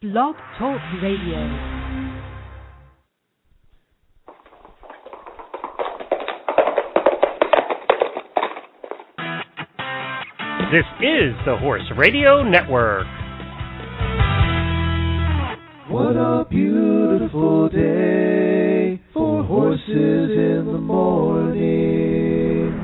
Blog Talk Radio. This is the Horse Radio Network. What a beautiful day for horses in the morning.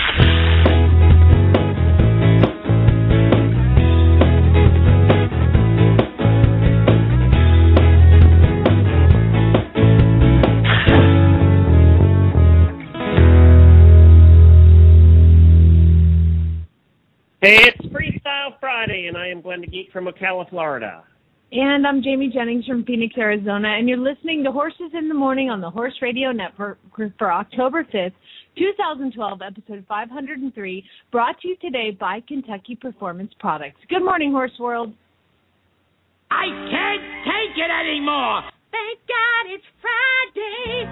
Hey, it's Freestyle Friday, and I am Glenn the Geek from Ocala, Florida. And I'm Jamie Jennings from Phoenix, Arizona, and you're listening to Horses in the Morning on the Horse Radio Network for October 5th, 2012, episode 503, brought to you today by Kentucky Performance Products. Good morning, Horse World. I can't take it anymore. Thank God it's Friday.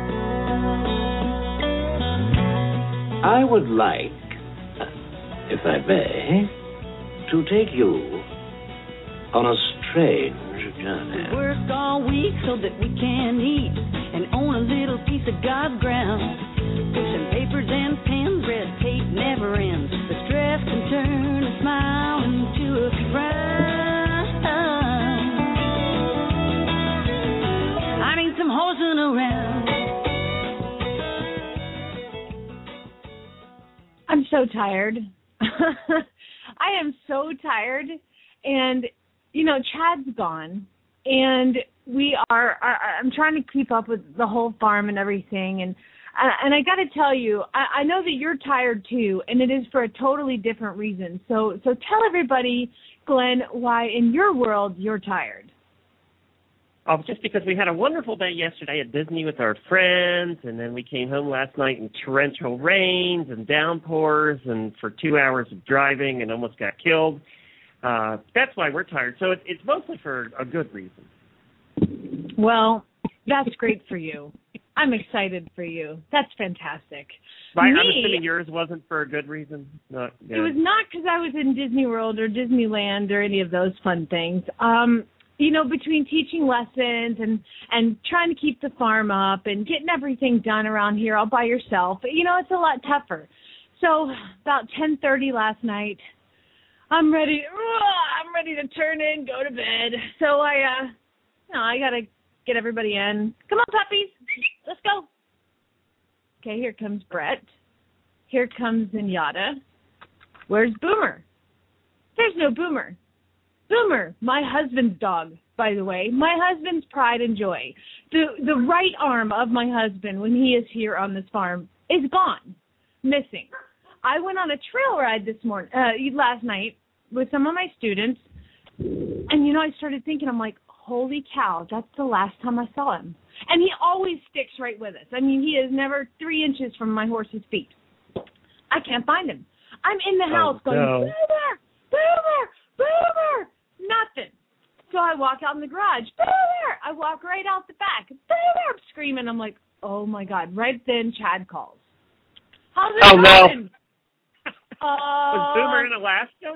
I would like, if I may, to take you on a strange journey. We work all week so that we can eat and own a little piece of God's ground. Pushing papers and pens, red tape never ends. The stress can turn a smile into a frown. I need some horsing around. I'm so tired. I am so tired, and you know, Chad's gone, and I'm trying to keep up with the whole farm and everything, and I got to tell you, I know that you're tired too, and it is for a totally different reason. So tell everybody, Glenn, why in your world you're tired. Oh, just because we had a wonderful day yesterday at Disney with our friends, and then we came home last night in torrential rains and downpours, and for 2 hours of driving and almost got killed. That's why we're tired. So it's mostly for a good reason. Well, that's great for you. I'm excited for you. That's fantastic. I'm assuming yours wasn't for a good reason? Not good. It was not because I was in Disney World or Disneyland or any of those fun things. You know, between teaching lessons and trying to keep the farm up and getting everything done around here all by yourself, you know, it's a lot tougher. So about 10:30 last night, I'm ready to turn in, go to bed. So I got to get everybody in. Come on, puppies. Let's go. Okay, here comes Brett. Here comes Zenyatta. Where's Boomer? There's no Boomer. Boomer, my husband's dog, by the way. My husband's pride and joy. The right arm of my husband when he is here on this farm is gone, missing. I went on a trail ride last night with some of my students, and, you know, I started thinking, I'm like, holy cow, that's the last time I saw him. And he always sticks right with us. I mean, he is never 3 inches from my horse's feet. I can't find him. I'm in the house going, Boomer, Boomer, Boomer, nothing. So I walk out in the garage, Boomer. I walk right out the back, Boomer. I'm screaming. I'm like, oh, my God. Right then, Chad calls. How's it going? No. Was Boomer in Alaska?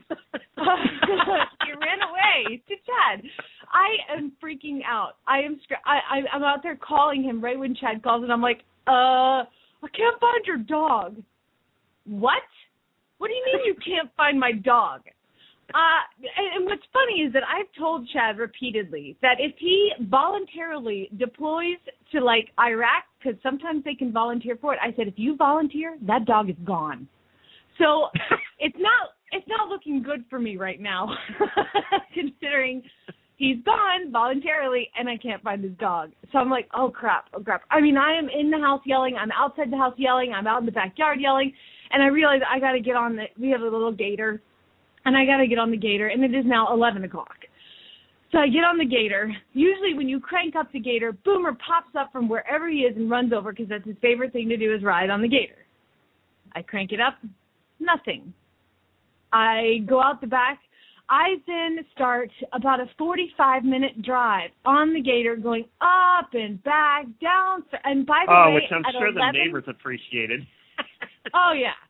He ran away to Chad. I am freaking out. I'm out there calling him right when Chad calls, and I'm like, I can't find your dog. What? What do you mean you can't find my dog? And what's funny is that I've told Chad repeatedly that if he voluntarily deploys to, like, Iraq, because sometimes they can volunteer for it, I said, if you volunteer, that dog is gone. So it's not looking good for me right now, considering he's gone voluntarily and I can't find his dog. So I'm like, oh, crap. I mean, I am in the house yelling. I'm outside the house yelling. I'm out in the backyard yelling. And I realize I got to get on we have a little gator, and I got to get on the gator, and it is now 11 o'clock. So I get on the gator. Usually when you crank up the gator, Boomer pops up from wherever he is and runs over because that's his favorite thing to do is ride on the gator. I crank it up. Nothing. I go out the back. I then start about a 45-minute drive on the gator going up and back, down. And by the way, which I'm at sure 11, the neighbors appreciated. Oh, yeah.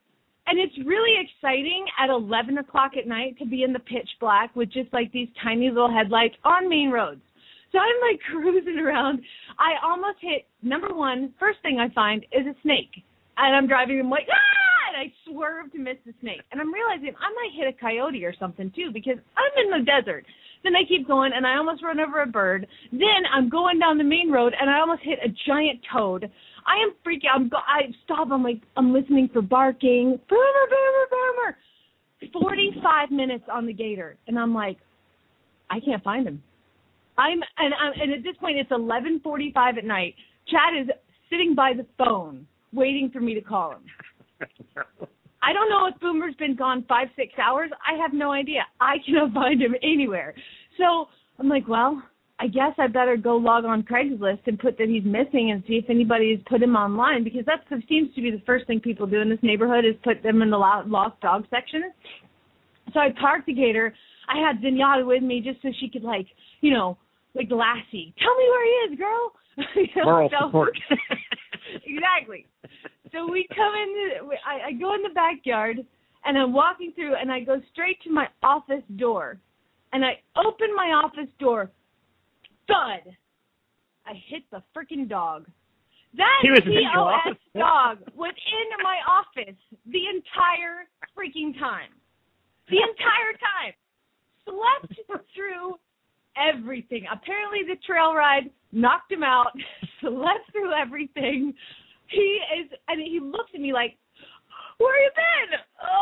And it's really exciting at 11 o'clock at night to be in the pitch black with just like these tiny little headlights on main roads. So I'm like cruising around. I almost hit, number one, first thing I find is a snake. And I'm driving, I'm like, ah! And I swerve to miss the snake. And I'm realizing I might hit a coyote or something too because I'm in the desert. Then I keep going and I almost run over a bird. Then I'm going down the main road and I almost hit a giant toad. I am freaking out. I stop. I'm like, I'm listening for barking. Boomer, boomer, boomer. 45 minutes on the gator. And I'm like, I can't find him. And at this point, it's 11:45 at night. Chad is sitting by the phone waiting for me to call him. I don't know if Boomer's been gone 5-6 hours. I have no idea. I cannot find him anywhere. So I'm like, well, I guess I better go log on Craigslist and put that he's missing and see if anybody's put him online because that seems to be the first thing people do in this neighborhood is put them in the lost dog section. So I parked the gator. I had Zenyatta with me just so she could, like, you know, like Lassie. Tell me where he is, girl. Moral support. Exactly. So we come in, I go in the backyard, and I'm walking through, and I go straight to my office door. And I open my office door. Thud. I hit the freaking dog. That POS dog was in my office the entire freaking time. The entire time. Slept through everything. Apparently the trail ride knocked him out. Slept through everything. He looks at me like, where you been?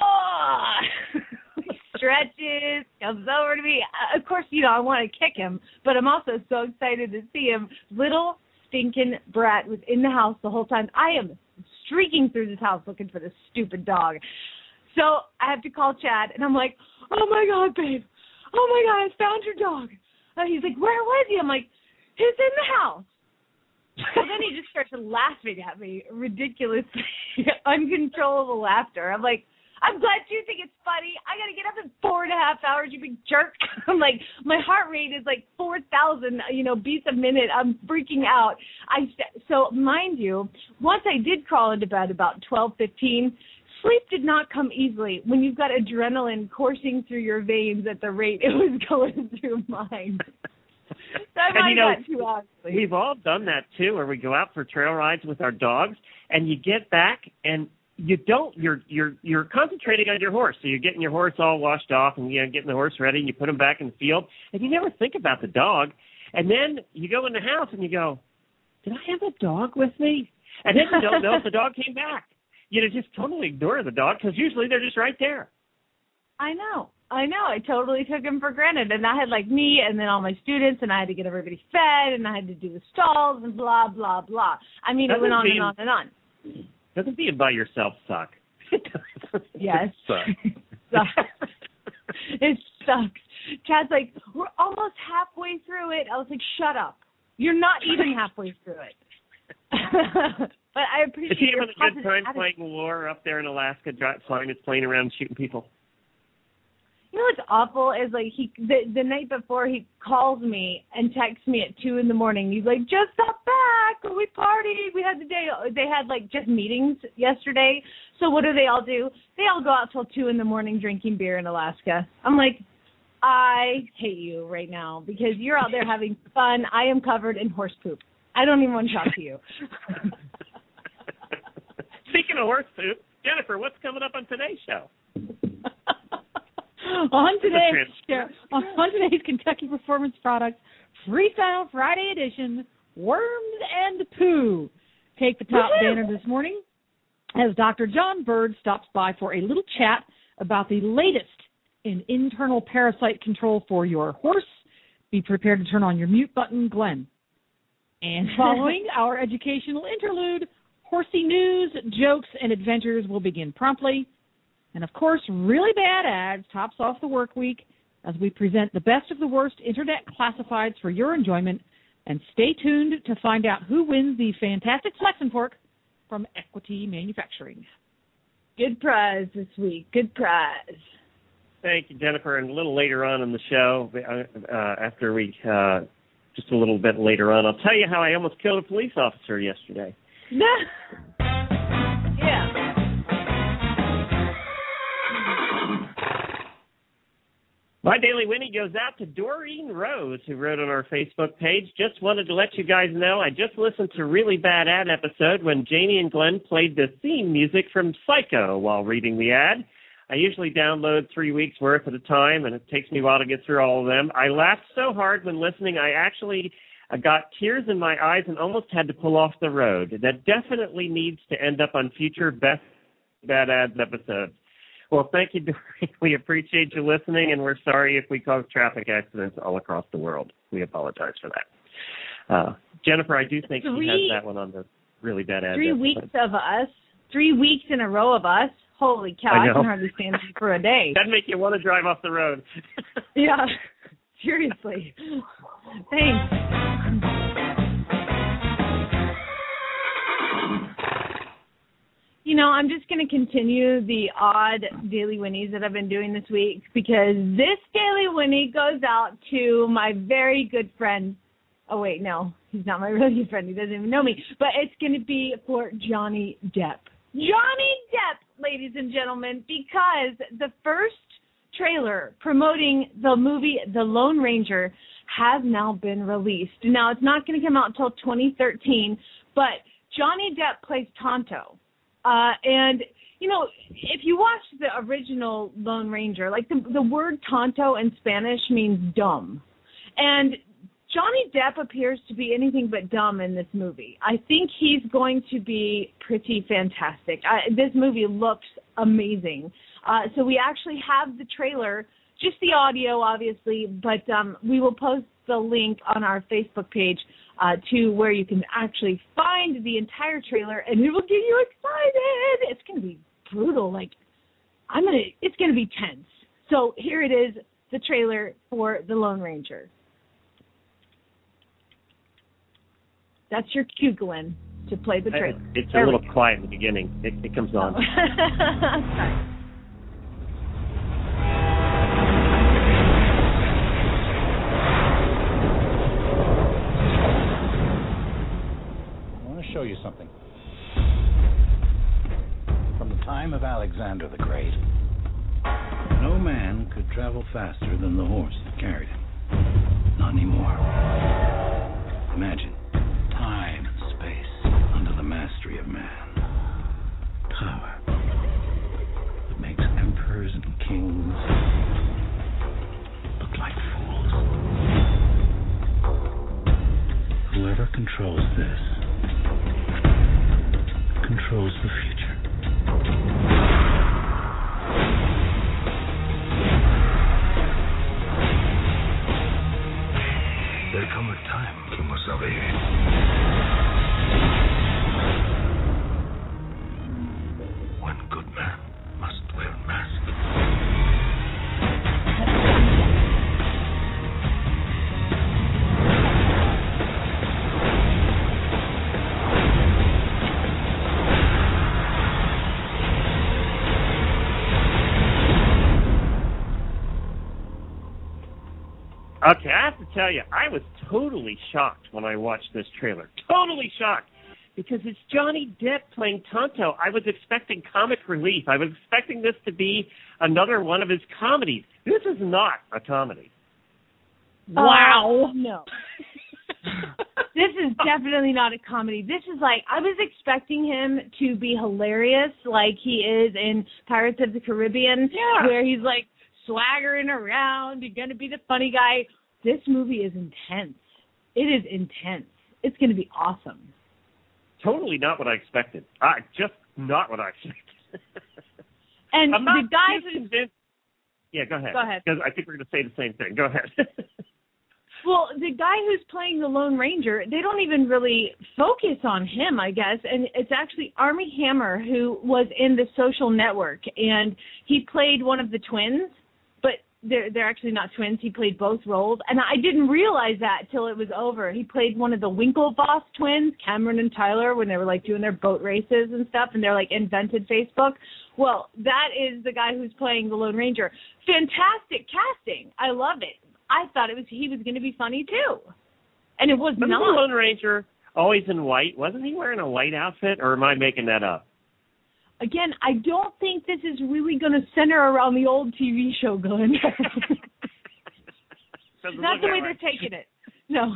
Oh. Stretches, comes over to me. Of course, you know, I want to kick him, but I'm also so excited to see him. Little stinking brat was in the house the whole time. I am streaking through this house looking for this stupid dog. So I have to call Chad, and I'm like, oh, my God, babe. Oh, my God, I found your dog. And he's like, where was he? I'm like, he's in the house. So then he just starts laughing at me, ridiculous, uncontrollable laughter. I'm like, I'm glad you think it's funny. I got to get up in 4.5 hours, you big jerk. I'm like, my heart rate is like 4,000, beats a minute. I'm freaking out. So mind you, once I did crawl into bed about 12:15, sleep did not come easily when you've got adrenaline coursing through your veins at the rate it was going through mine. We've all done that too, where we go out for trail rides with our dogs, and you get back and you're concentrating on your horse. So you're getting your horse all washed off and getting the horse ready, and you put him back in the field, and you never think about the dog. And then you go in the house and you go, did I have a dog with me? And then you don't know if the dog came back. You just totally ignore the dog because usually they're just right there. I know. I totally took him for granted. And I had like me and then all my students, and I had to get everybody fed, and I had to do the stalls and blah, blah, blah. I mean, it went on and on and on. Doesn't being by yourself suck? Yes. It sucks. It sucks. Chad's like, we're almost halfway through it. I was like, shut up. You're not even halfway through it. But I appreciate Is he your having a good time playing war up there in Alaska, flying his plane around and shooting people? You know what's awful is like the night before he calls me and texts me at 2 a.m. He's like, just got back. We partied. We had the day. They had like just meetings yesterday. So what do? They all go out till 2 a.m. drinking beer in Alaska. I'm like, I hate you right now because you're out there having fun. I am covered in horse poop. I don't even want to talk to you. Speaking of horse poop, Jennifer, what's coming up on today's show? On today's Kentucky Performance Products Freestyle Friday edition, Worms and Poo take the top banner this morning as Dr. John Bird stops by for a little chat about the latest in internal parasite control for your horse. Be prepared to turn on your mute button, Glenn. And following our educational interlude, horsey news, jokes, and adventures will begin promptly. And, of course, really bad ads tops off the work week as we present the best of the worst internet classifieds for your enjoyment. And stay tuned to find out who wins the fantastic Flexen Fork from Equity Manufacturing. Good prize this week. Good prize. Thank you, Jennifer. And a little later on in the show, after we just a little bit later on, I'll tell you how I almost killed a police officer yesterday. Yeah. My Daily Winnie goes out to Doreen Rose, who wrote on our Facebook page. Just wanted to let you guys know I just listened to a really bad ad episode when Janie and Glenn played the theme music from Psycho while reading the ad. I usually download 3 weeks' worth at a time, and it takes me a while to get through all of them. I laughed so hard when listening, I actually got tears in my eyes and almost had to pull off the road. That definitely needs to end up on future Best Bad Ads episodes. Well, thank you, Doreen. We appreciate you listening, and we're sorry if we cause traffic accidents all across the world. We apologize for that. Jennifer, I do think she has that one on the really bad ads. 3 weeks of us. 3 weeks in a row of us. Holy cow, I can hardly stand it for a day. That'd make you want to drive off the road. Yeah, seriously. Thanks. You know, I'm just going to continue the odd Daily Winnies that I've been doing this week because this Daily Winnie goes out to my very good friend. Oh, wait, no, he's not my really good friend. He doesn't even know me. But it's going to be for Johnny Depp. Johnny Depp, ladies and gentlemen, because the first trailer promoting the movie The Lone Ranger has now been released. Now, it's not going to come out until 2013, but Johnny Depp plays Tonto. And, you know, if you watch the original Lone Ranger, like the word Tonto in Spanish means dumb. And Johnny Depp appears to be anything but dumb in this movie. I think he's going to be pretty fantastic. This movie looks amazing. So we actually have the trailer, just the audio, obviously, but we will post the link on our Facebook page to where you can actually find the entire trailer, and it will get you excited. It's going to be brutal. It's going to be tense. So here it is, the trailer for The Lone Ranger. That's your cue, Glenn, to play the trailer. It's a little quiet in the beginning. It comes on. I want to show you something. From the time of Alexander the Great, no man could travel faster than the horse that carried him. Not anymore. Imagine time and space under the mastery of man. Power that makes emperors and kings look like fools. Whoever controls this controls the future. There come a time, Kumasabi, when good men must wear masks. Okay, I have to tell you, I was totally shocked when I watched this trailer. Totally shocked. Because it's Johnny Depp playing Tonto. I was expecting comic relief. I was expecting this to be another one of his comedies. This is not a comedy. Wow. No. This is definitely not a comedy. This is I was expecting him to be hilarious like he is in Pirates of the Caribbean, where he's swaggering around. You're going to be the funny guy. This movie is intense. It is intense. It's going to be awesome. Totally not what I expected. Just not what I expected. And I'm the guy who's convinced. Yeah, go ahead. Go ahead. Because I think we're going to say the same thing. Go ahead. Well, the guy who's playing the Lone Ranger, they don't even really focus on him, I guess. And it's actually Armie Hammer, who was in The Social Network. And he played one of the twins. They're actually not twins. He played both roles. And I didn't realize that till it was over. He played one of the Winklevoss twins, Cameron and Tyler, when they were doing their boat races and stuff, and they're invented Facebook. Well, that is the guy who's playing the Lone Ranger. Fantastic casting. I love it. I thought he was going to be funny too. And it was not. The Lone Ranger always in white? Wasn't he wearing a white outfit, or am I making that up? Again, I don't think this is really going to center around the old TV show, Glenn. Not the way they're taking it. No.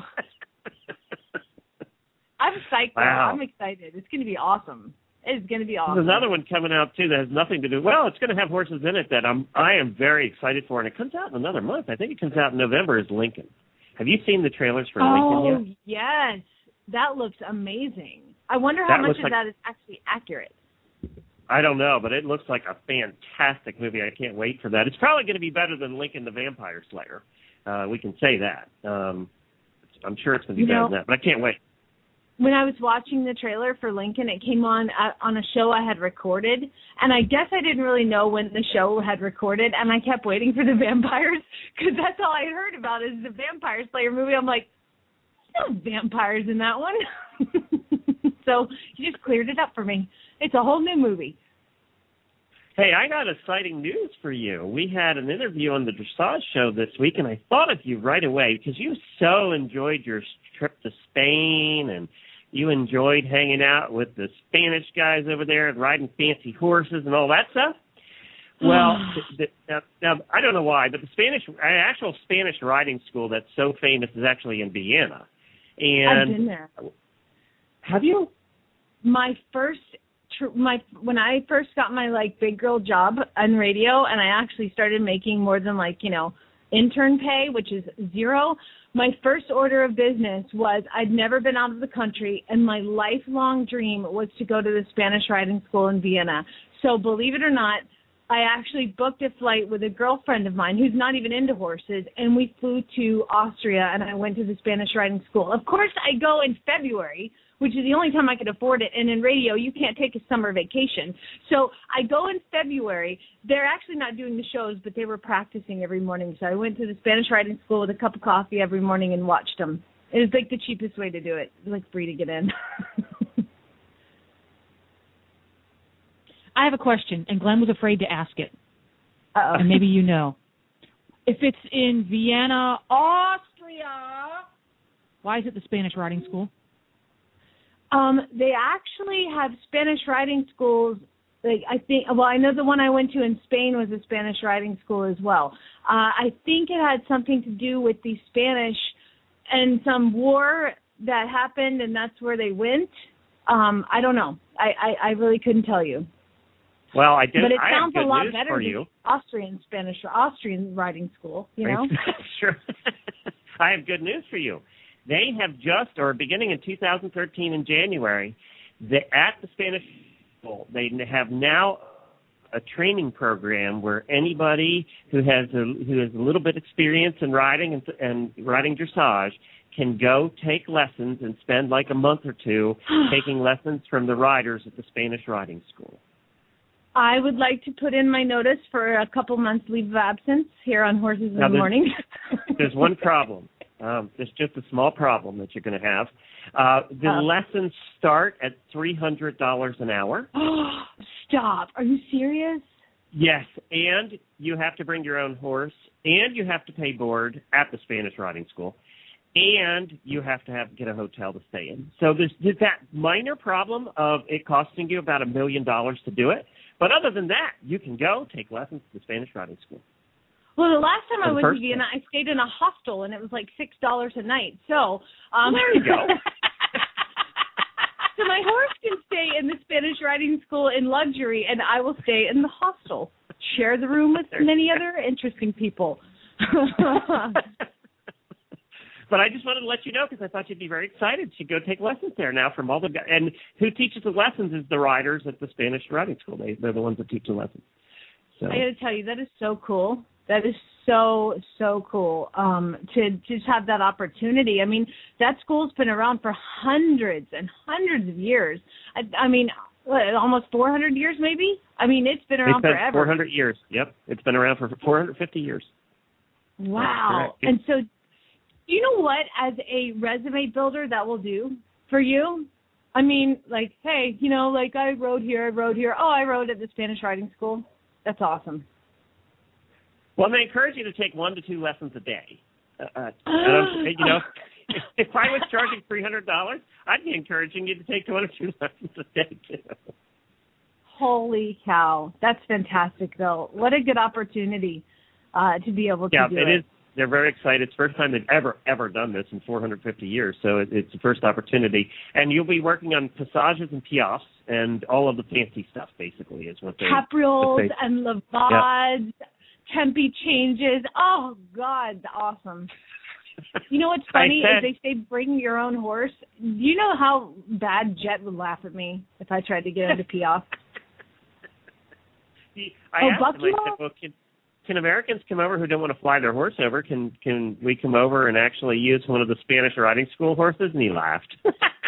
I'm psyched. Wow. I'm excited. It's going to be awesome. It's going to be awesome. There's another one coming out, too, that has nothing to do. Well, it's going to have horses in it that I am very excited for, and it comes out in another month. I think it comes out in November, is Lincoln. Have you seen the trailers for Lincoln yet? Yes. That looks amazing. I wonder how much of that is actually accurate. I don't know, but it looks like a fantastic movie. I can't wait for that. It's probably going to be better than Lincoln the Vampire Slayer. We can say that. I'm sure it's going to be better than that, but I can't wait. When I was watching the trailer for Lincoln, it came on a show I had recorded, and I guess I didn't really know when the show had recorded, and I kept waiting for the vampires, because that's all I heard about is the Vampire Slayer movie. I'm like, there's no vampires in that one. So you just cleared it up for me. It's a whole new movie. Hey, I got exciting news for you. We had an interview on the Dressage Show this week, and I thought of you right away because you so enjoyed your trip to Spain, and you enjoyed hanging out with the Spanish guys over there and riding fancy horses and all that stuff. Well, now, I don't know why, but the actual Spanish riding school that's so famous is actually in Vienna. And I've been there. Have you? When I first got my big girl job on radio, and I actually started making more than intern pay, which is $0. My first order of business was I'd never been out of the country, and my lifelong dream was to go to the Spanish riding school in Vienna. So believe it or not, I actually booked a flight with a girlfriend of mine who's not even into horses, and we flew to Austria, and I went to the Spanish riding school. Of course, I go in February, which is the only time I could afford it, and in radio, you can't take a summer vacation. So I go in February. They're actually not doing the shows, but they were practicing every morning. So I went to the Spanish riding school with a cup of coffee every morning and watched them. It was the cheapest way to do it. It was free to get in. I have a question, and Glenn was afraid to ask it. Uh-oh. And maybe you know. If it's in Vienna, Austria, why is it the Spanish riding school? They actually have Spanish riding schools. I know the one I went to in Spain was a Spanish riding school as well. I think it had something to do with the Spanish and some war that happened, and that's where they went. I don't know. I really couldn't tell you. Well, I did. But it I sounds have good a lot news better for than you. Austrian riding school, you know? Sure. I have good news for you. They have beginning in 2013 in January, at the Spanish school, they have now a training program where anybody who has a little bit experience in riding and riding dressage can go take lessons and spend a month or two taking lessons from the riders at the Spanish riding school. I would like to put in my notice for a couple months leave of absence here on Horses in the Morning. There's one problem. There's just a small problem that you're going to have. The lessons start at $300 an hour. Stop. Are you serious? Yes, and you have to bring your own horse, and you have to pay board at the Spanish riding school, and you have to get a hotel to stay in. So there's that minor problem of it costing you about $1 million to do it. But other than that, you can go take lessons at the Spanish riding school. Well, the last time I went to Vienna, I stayed in a hostel, and it was $6 a night. So there you go. So my horse can stay in the Spanish riding school in luxury, and I will stay in the hostel. Share the room with many other interesting people. But I just wanted to let you know because I thought you'd be very excited to go take lessons there now from all the guys. And who teaches the lessons is the riders at the Spanish riding school. They're the ones that teach the lessons. So. I got to tell you, that is so cool. That is so, so cool to just have that opportunity. I mean, that school's been around for hundreds and hundreds of years. I mean, almost 400 years maybe? I mean, it's been around forever. 400 years. Yep. It's been around for 450 years. Wow. And so, you know what, as a resume builder, that will do for you? I mean, hey, I rode here. Oh, I rode at the Spanish riding school. That's awesome. Well, they encourage you to take 1 to 2 lessons a day. If I was charging $300, I'd be encouraging you to take 1 or 2 lessons a day, too. Holy cow. That's fantastic, though. What a good opportunity to be able to do it. they're very excited. It's the first time they've ever done this in 450 years, so it's the first opportunity. And you'll be working on passages and piafs and all of the fancy stuff, basically, is what they... Caprioles and levades, tempi changes. Oh, God, awesome. You know what's funny is they say bring your own horse. Do you know how bad Jet would laugh at me if I tried to get into piaf? I asked him, I said, well, can Americans come over who don't want to fly their horse over? Can we come over and actually use one of the Spanish riding school horses? And he laughed.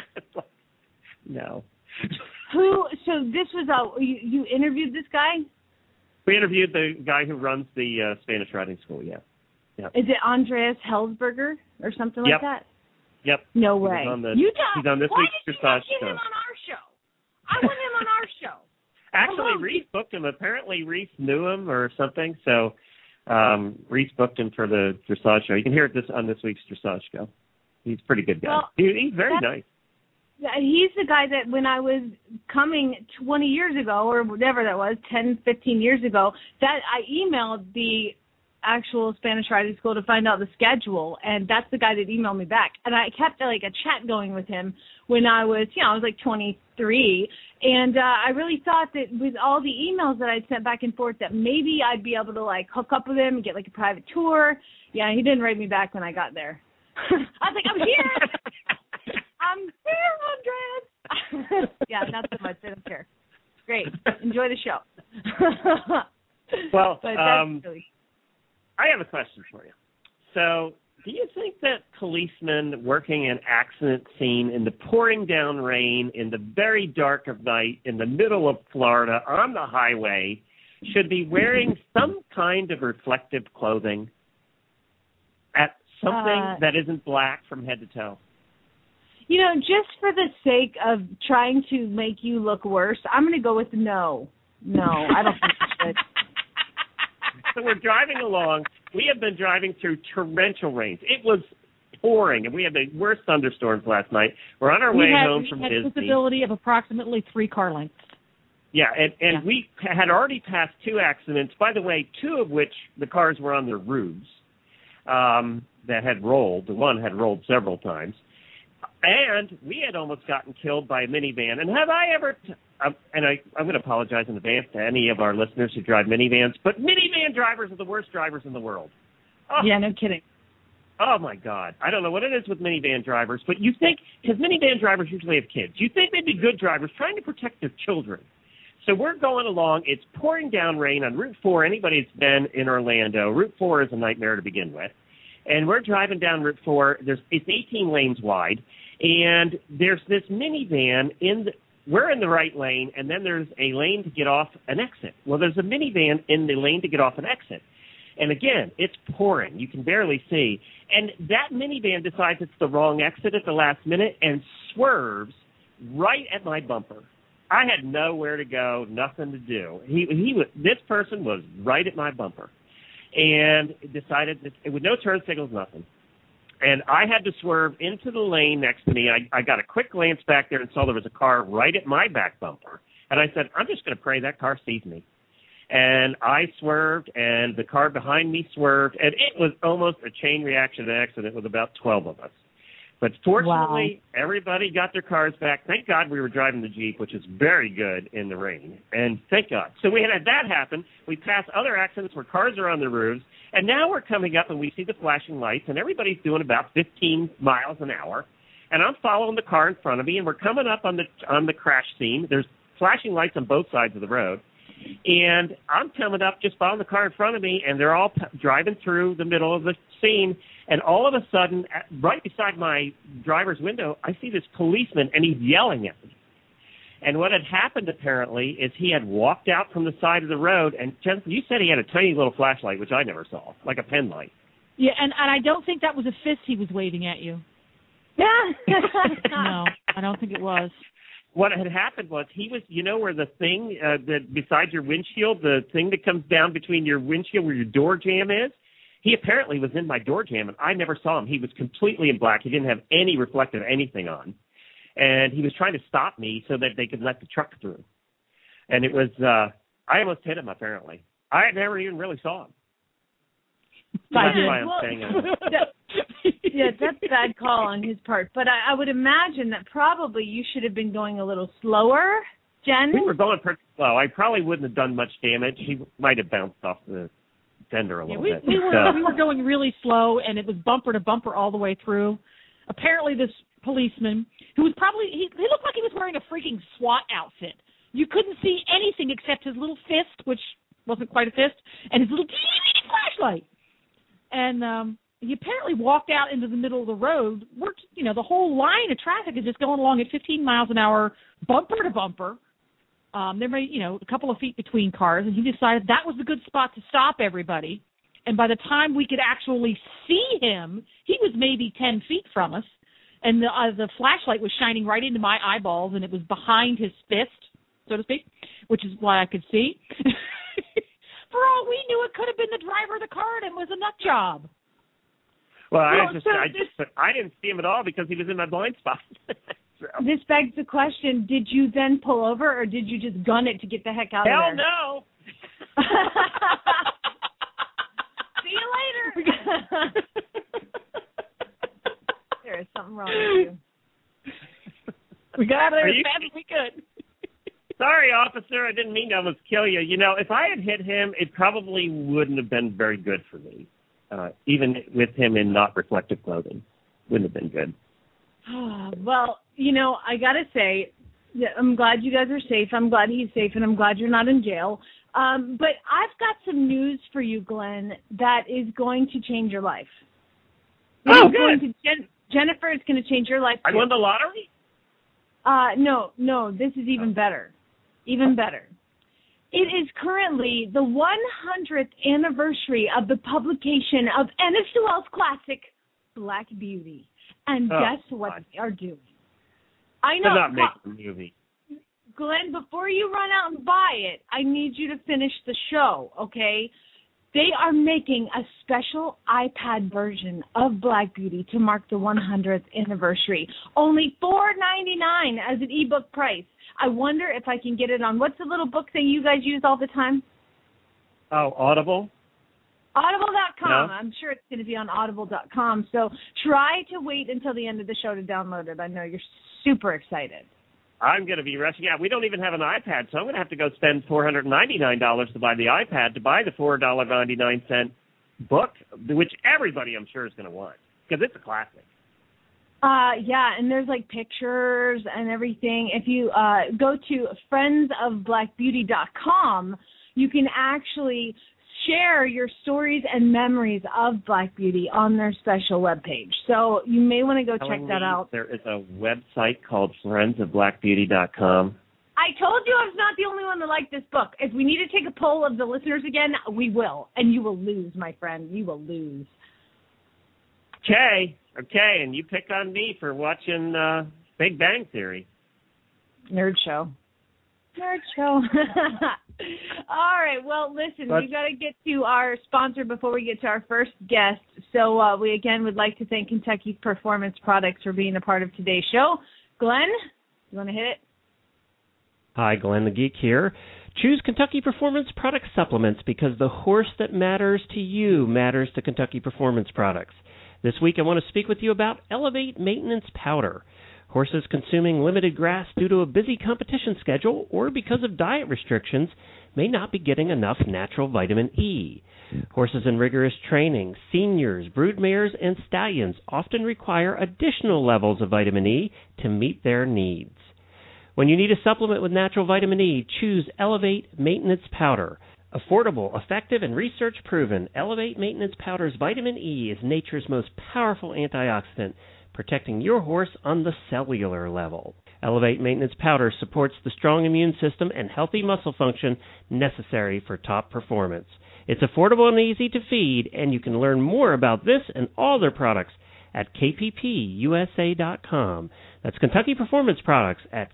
No. So this was you interviewed this guy? We interviewed the guy who runs the Spanish riding school, yeah. Yep. Is it Andreas Helsberger or something like that? Yep. No way. He's on this week's Dressage show. Why did you not get him on our show? I want him on our show. Actually, Reese booked him. Apparently, Reese knew him or something. So Reese booked him for the Dressage show. You can hear it on this week's Dressage show. He's a pretty good guy. Well, he's very nice. He's the guy that when I was coming 20 years ago or whatever that was, 10, 15 years ago, that I emailed the actual Spanish riding school to find out the schedule, and that's the guy that emailed me back. And I kept like a chat going with him when I was, I was like 23, and I really thought that with all the emails that I'd sent back and forth that maybe I'd be able to like hook up with him and get like a private tour. Yeah, he didn't write me back when I got there. I was like, I'm here. I'm here, Andreas. Yeah, not so much. I don't care. Great. Enjoy the show. Well, but that's really... I have a question for you. So, do you think that policemen working an accident scene in the pouring down rain, in the very dark of night, in the middle of Florida, on the highway, should be wearing some kind of reflective clothing? Something that isn't black from head to toe? Just for the sake of trying to make you look worse, I'm going to go with no. No, I don't think you should. So we're driving along. We have been driving through torrential rains. It was pouring, and we had the worst thunderstorms last night. We're on our way home from Disney. We had visibility of approximately 3 car lengths. Yeah, and we had already passed 2 accidents, by the way, 2 of which the cars were on their roofs that had rolled. The one had rolled several times. And we had almost gotten killed by a minivan. And have I ever... I'm going to apologize in advance to any of our listeners who drive minivans, but minivan drivers are the worst drivers in the world. Oh. Yeah, no kidding. Oh, my God. I don't know what it is with minivan drivers, but you think, because minivan drivers usually have kids, you think they'd be good drivers trying to protect their children. So we're going along. It's pouring down rain on Route 4. Anybody that's been in Orlando, Route 4 is a nightmare to begin with. And we're driving down Route 4. It's 18 lanes wide, and there's this minivan we're in the right lane, and then there's a lane to get off an exit. Well, there's a minivan in the lane to get off an exit. And again, it's pouring. You can barely see. And that minivan decides it's the wrong exit at the last minute and swerves right at my bumper. I had nowhere to go, nothing to do. This person was right at my bumper and decided that, with no turn signals, nothing. And I had to swerve into the lane next to me. I got a quick glance back there and saw there was a car right at my back bumper. And I said, I'm just going to pray that car sees me. And I swerved, and the car behind me swerved, and it was almost a chain reaction accident with about 12 of us. But fortunately, everybody got their cars back. Thank God we were driving the Jeep, which is very good in the rain. And thank God. So we had that happen. We passed other accidents where cars are on the roofs. And now we're coming up, and we see the flashing lights, and everybody's doing about 15 miles an hour. And I'm following the car in front of me, and we're coming up on the crash scene. There's flashing lights on both sides of the road. And I'm coming up, just following the car in front of me, and they're all driving through the middle of the scene. And all of a sudden, right beside my driver's window, I see this policeman, and he's yelling at me. And what had happened, apparently, is he had walked out from the side of the road, and Jensen, you said he had a tiny little flashlight, which I never saw, like a pen light. Yeah, and I don't think that was a fist he was waving at you. No, I don't think it was. What had happened was he was, where the thing that beside your windshield, the thing that comes down between your windshield where your door jamb is, he apparently was in my door jamb, and I never saw him. He was completely in black. He didn't have any reflective anything on. And he was trying to stop me so that they could let the truck through. And it was, I almost hit him, apparently. I never even really saw him. That's why I'm saying it. Yeah, that's a bad call on his part. But I would imagine that probably you should have been going a little slower, Jen. We were going pretty slow. I probably wouldn't have done much damage. He might have bounced off the fender a little bit. We were going really slow, and it was bumper to bumper all the way through. Apparently, this policeman, who was probably, he looked like he was wearing a freaking SWAT outfit. You couldn't see anything except his little fist, which wasn't quite a fist, and his little teeny flashlight. And he apparently walked out into the middle of the road. The whole line of traffic is just going along at 15 miles an hour, bumper to bumper. There may, a couple of feet between cars, and he decided that was a good spot to stop everybody. And by the time we could actually see him, he was maybe 10 feet from us, and the flashlight was shining right into my eyeballs, and it was behind his fist, so to speak, which is why I could see. For all we knew, it could have been the driver of the car, and it was a nut job. Well, I didn't see him at all because he was in my blind spot. So. This begs the question, did you then pull over, or did you just gun it to get the heck out of there? Hell no! See you later! There is something wrong with you. We got out of there as fast as we could. Sorry, officer, I didn't mean to almost kill you. If I had hit him, it probably wouldn't have been very good for me. Even with him in not reflective clothing. Wouldn't have been good. Well, I got to say, I'm glad you guys are safe. I'm glad he's safe, and I'm glad you're not in jail. But I've got some news for you, Glenn, that is going to change your life. Good. Jennifer, it's going to change your life, too. I won the lottery? No, this is even better. Even better. It is currently the 100th anniversary of the publication of Ennis Sewell's classic, Black Beauty. And guess what they are doing? I know. They're not making a movie. Glenn, before you run out and buy it, I need you to finish the show, okay? They are making a special iPad version of Black Beauty to mark the 100th anniversary. Only $4.99 as an ebook price. I wonder if I can get it on, what's the little book thing you guys use all the time? Oh, Audible? Audible.com. No? I'm sure it's going to be on audible.com. So try to wait until the end of the show to download it. I know you're super excited. I'm going to be rushing out. We don't even have an iPad, so I'm going to have to go spend $499 to buy the iPad to buy the $4.99 book, which everybody, I'm sure, is going to want, because it's a classic. Yeah, and there's pictures and everything. If you go to friendsofblackbeauty.com, you can actually share your stories and memories of Black Beauty on their special webpage. So you may want to go check that out. There is a website called friendsofblackbeauty.com. I told you I was not the only one that liked this book. If we need to take a poll of the listeners again, we will. And you will lose, my friend. You will lose. Okay, and you pick on me for watching Big Bang Theory. Nerd show. All right, well, listen, we've got to get to our sponsor before we get to our first guest. So we, again, would like to thank Kentucky Performance Products for being a part of today's show. Glenn, you want to hit it? Hi, Glenn the Geek here. Choose Kentucky Performance Product Supplements because the horse that matters to you matters to Kentucky Performance Products. This week I want to speak with you about Elevate Maintenance Powder. Horses consuming limited grass due to a busy competition schedule or because of diet restrictions may not be getting enough natural vitamin E. Horses in rigorous training, seniors, broodmares, and stallions often require additional levels of vitamin E to meet their needs. When you need a supplement with natural vitamin E, choose Elevate Maintenance Powder. Affordable, effective, and research-proven, Elevate Maintenance Powder's vitamin E is nature's most powerful antioxidant, protecting your horse on the cellular level. Elevate Maintenance Powder supports the strong immune system and healthy muscle function necessary for top performance. It's affordable and easy to feed, and you can learn more about this and all their products at kppusa.com. That's Kentucky Performance Products at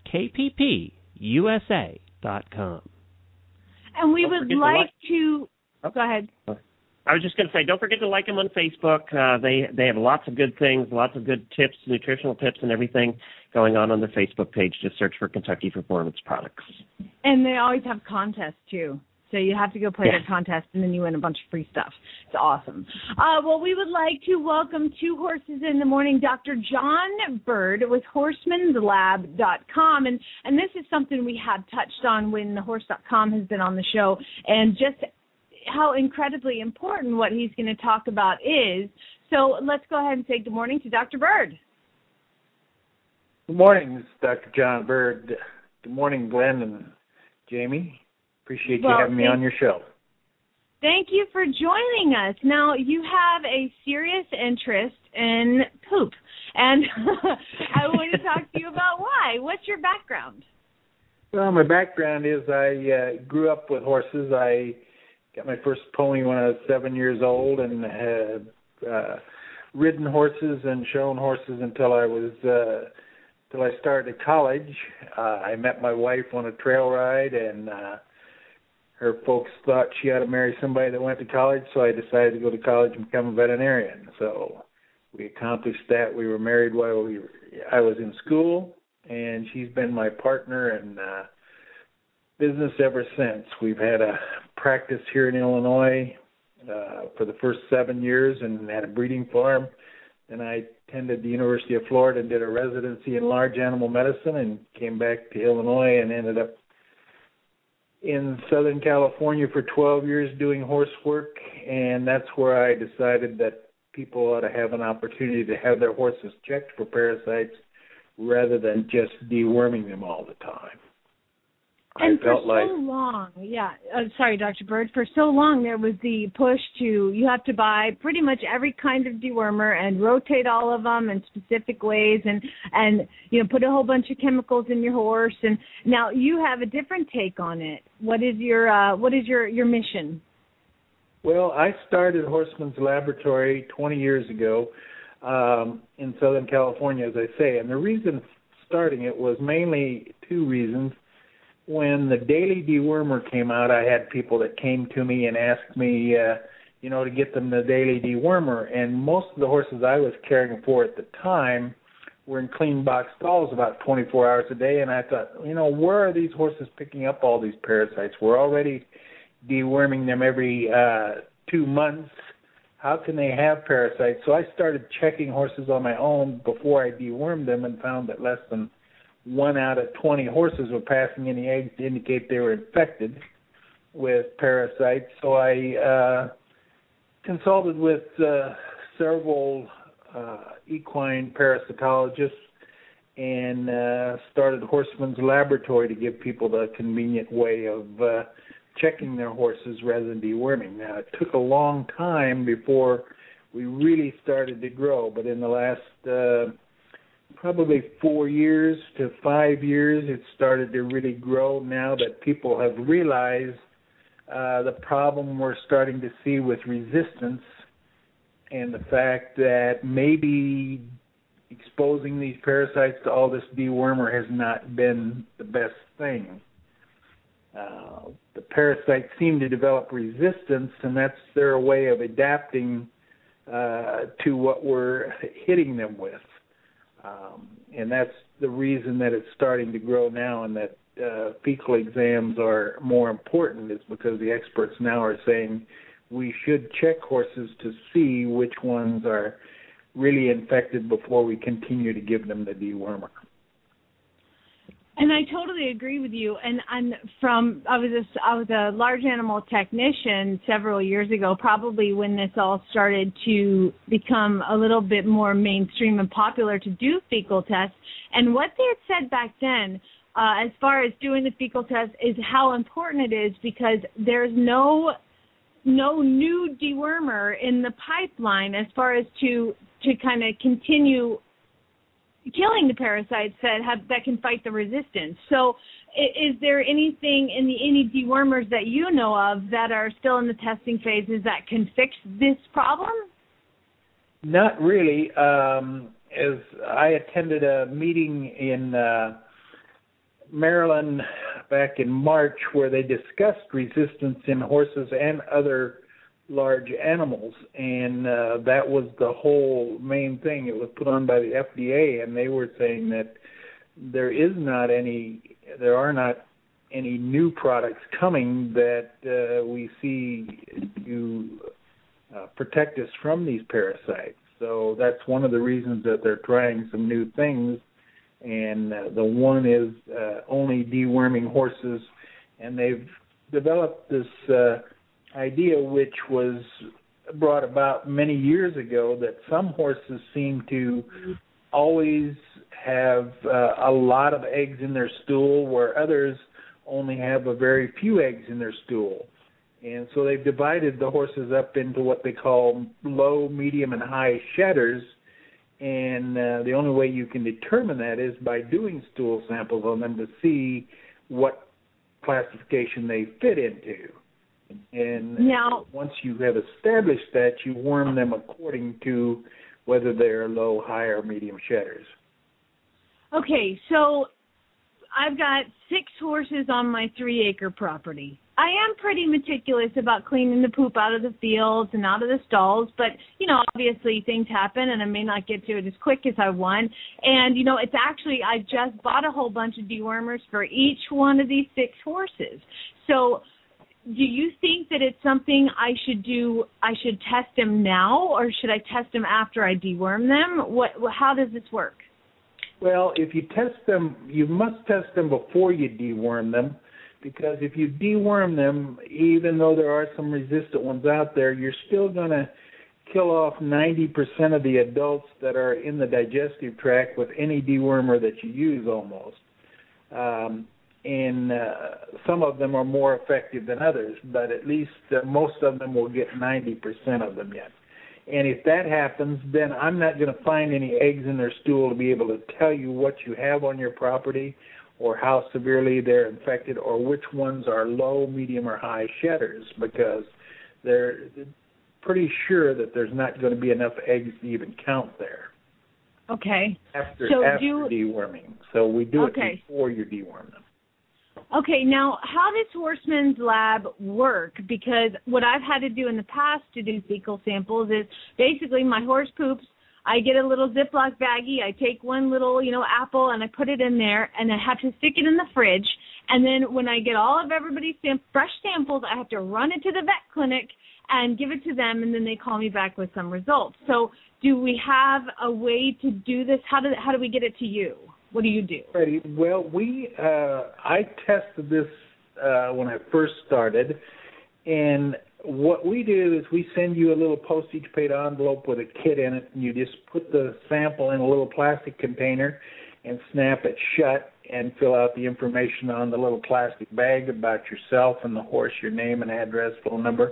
kppusa.com. And we would like to... Go ahead. I was just going to say, don't forget to like them on Facebook. They have lots of good things, lots of good tips, nutritional tips and everything going on their Facebook page. Just search for Kentucky Performance Products. And they always have contests, too. So you have to go play that contest, and then you win a bunch of free stuff. It's awesome. Well, we would like to welcome Two Horses in the Morning, Dr. John Bird with Horseman'sLab.com. And this is something we have touched on when thehorse.com has been on the show, and just how incredibly important what he's going to talk about is. So let's go ahead and say good morning to Dr. Bird. Good morning. This is Dr. John Bird. Good morning, Glenn and Jamie. Appreciate you having me on your show. Thank you for joining us. Now, you have a serious interest in poop, and I want to talk to you about why. What's your background? Well, my background is I grew up with horses. I got my first pony when I was 7 years old, and had ridden horses and shown horses until I started college. I met my wife on a trail ride, and her folks thought she ought to marry somebody that went to college, so I decided to go to college and become a veterinarian. So we accomplished that. We were married while I was in school, and she's been my partner in business ever since. We've had a practice here in Illinois for the first 7 years and had a breeding farm. And I attended the University of Florida and did a residency in large animal medicine and came back to Illinois and ended up in Southern California for 12 years doing horse work. And that's where I decided that people ought to have an opportunity to have their horses checked for parasites rather than just deworming them all the time. And for so long, sorry, Dr. Bird, for so long there was the push to, you have to buy pretty much every kind of dewormer and rotate all of them in specific ways and you know, put a whole bunch of chemicals in your horse. And now you have a different take on it. What is your mission? Well, I started Horseman's Laboratory 20 years ago in Southern California, as I say. And the reason starting it was mainly two reasons. When the daily dewormer came out, I had people that came to me and asked me, to get them the daily dewormer. And most of the horses I was caring for at the time were in clean box stalls about 24 hours a day. And I thought, where are these horses picking up all these parasites? We're already deworming them every 2 months. How can they have parasites? So I started checking horses on my own before I dewormed them and found that less than 1 out of 20 horses were passing any eggs to indicate they were infected with parasites. So I consulted with several equine parasitologists and started Horseman's Laboratory to give people the convenient way of checking their horses rather than deworming. Now, it took a long time before we really started to grow, but in the last probably 4 years to 5 years, it started to really grow now that people have realized the problem we're starting to see with resistance and the fact that maybe exposing these parasites to all this dewormer has not been the best thing. The parasites seem to develop resistance, and that's their way of adapting to what we're hitting them with. And that's the reason that it's starting to grow now and that fecal exams are more important is because the experts now are saying we should check horses to see which ones are really infected before we continue to give them the dewormer. And I totally agree with you. And I was a large animal technician several years ago, probably when this all started to become a little bit more mainstream and popular to do fecal tests. And what they had said back then, as far as doing the fecal test, is how important it is because there's no new dewormer in the pipeline as far as to kind of continue killing the parasites that can fight the resistance. So is there anything in any dewormers that you know of that are still in the testing phases that can fix this problem? Not really. As I attended a meeting in Maryland back in March where they discussed resistance in horses and other large animals, and that was the whole main thing. It was put on by the FDA, and they were saying that there are not any new products coming that we see to protect us from these parasites. So that's one of the reasons that they're trying some new things. And the one is only deworming horses. And they've developed this idea, which was brought about many years ago, that some horses seem to always have a lot of eggs in their stool, where others only have a very few eggs in their stool. And so they've divided the horses up into what they call low, medium, and high shedders. And the only way you can determine that is by doing stool samples on them to see what classification they fit into. And now, once you have established that, you worm them according to whether they're low, high, or medium shedders. Okay, so I've got 6 horses on my 3-acre property. I am pretty meticulous about cleaning the poop out of the fields and out of the stalls, but, obviously things happen and I may not get to it as quick as I want. And, it's actually, I just bought a whole bunch of dewormers for each one of these 6 horses. So do you think that it's something I should do? I should test them now, or should I test them after I deworm them? How does this work? Well, if you test them, you must test them before you deworm them, because if you deworm them, even though there are some resistant ones out there, you're still going to kill off 90% of the adults that are in the digestive tract with any dewormer that you use almost. And some of them are more effective than others, but at least most of them will get 90% of them yet. And if that happens, then I'm not going to find any eggs in their stool to be able to tell you what you have on your property or how severely they're infected or which ones are low, medium, or high shedders, because they're pretty sure that there's not going to be enough eggs to even count there. Okay. After deworming. So we do it before you deworm them. Okay, now how does Horseman's Lab work? Because what I've had to do in the past to do fecal samples is basically my horse poops, I get a little Ziploc baggie, I take one little, apple and I put it in there and I have to stick it in the fridge. And then when I get all of everybody's fresh samples, I have to run it to the vet clinic and give it to them, and then they call me back with some results. So do we have a way to do this? How do we get it to you? What do you do? Ready. Well, I tested this when I first started, and what we do is we send you a little postage paid envelope with a kit in it, and you just put the sample in a little plastic container and snap it shut and fill out the information on the little plastic bag about yourself and the horse, your name and address, phone number,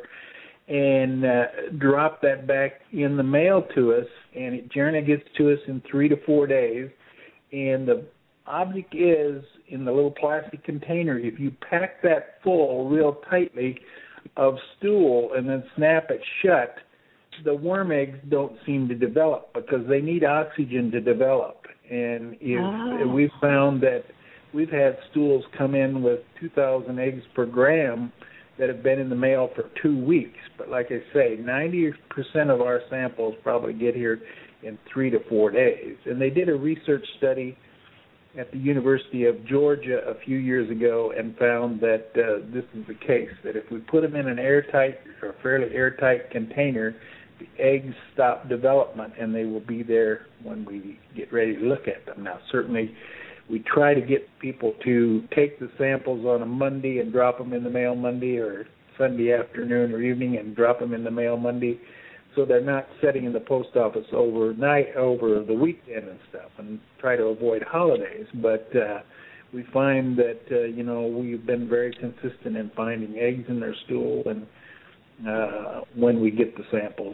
and drop that back in the mail to us, and it generally gets to us in 3 to 4 days. And the object is in the little plastic container. If you pack that full real tightly of stool and then snap it shut, the worm eggs don't seem to develop because they need oxygen to develop. And we've found that we've had stools come in with 2,000 eggs per gram that have been in the mail for 2 weeks. But like I say, 90% of our samples probably get here in 3 to 4 days. And they did a research study at the University of Georgia a few years ago and found that this is the case, that if we put them in an airtight or fairly airtight container, the eggs stop development and they will be there when we get ready to look at them. Now, certainly we try to get people to take the samples on a Monday and drop them in the mail Monday, or Sunday afternoon or evening and drop them in the mail Monday, so they're not sitting in the post office overnight, over the weekend and stuff, and try to avoid holidays. But we find that, we've been very consistent in finding eggs in their stool and when we get the samples.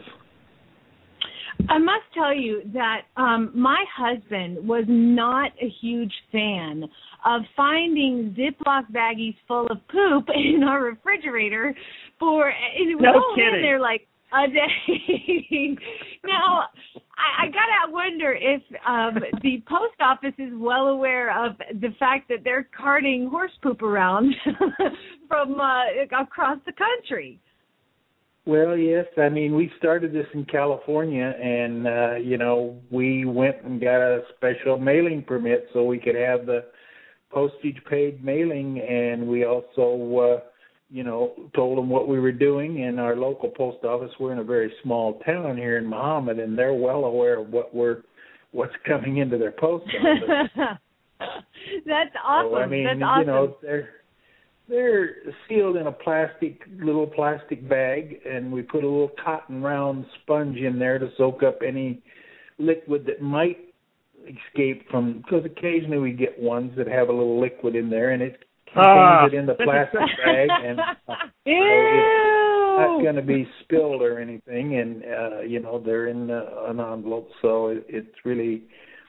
I must tell you that my husband was not a huge fan of finding Ziploc baggies full of poop in our refrigerator it was only in there like a day. Now, I gotta wonder if the post office is well aware of the fact that they're carting horse poop around from across the country. Well, yes. I mean, we started this in California, and, we went and got a special mailing permit so we could have the postage paid mailing, and we also, told them what we were doing. And our local post office, we're in a very small town here in Muhammad, and they're well aware of what's coming into their post office. That's awesome. So, I mean, that's awesome. They're sealed in a little plastic bag, and we put a little cotton round sponge in there to soak up any liquid that might escape from, because occasionally we get ones that have a little liquid in there, and it contains it in the plastic bag, and it's not going to be spilled or anything, and they're in an envelope, so it's really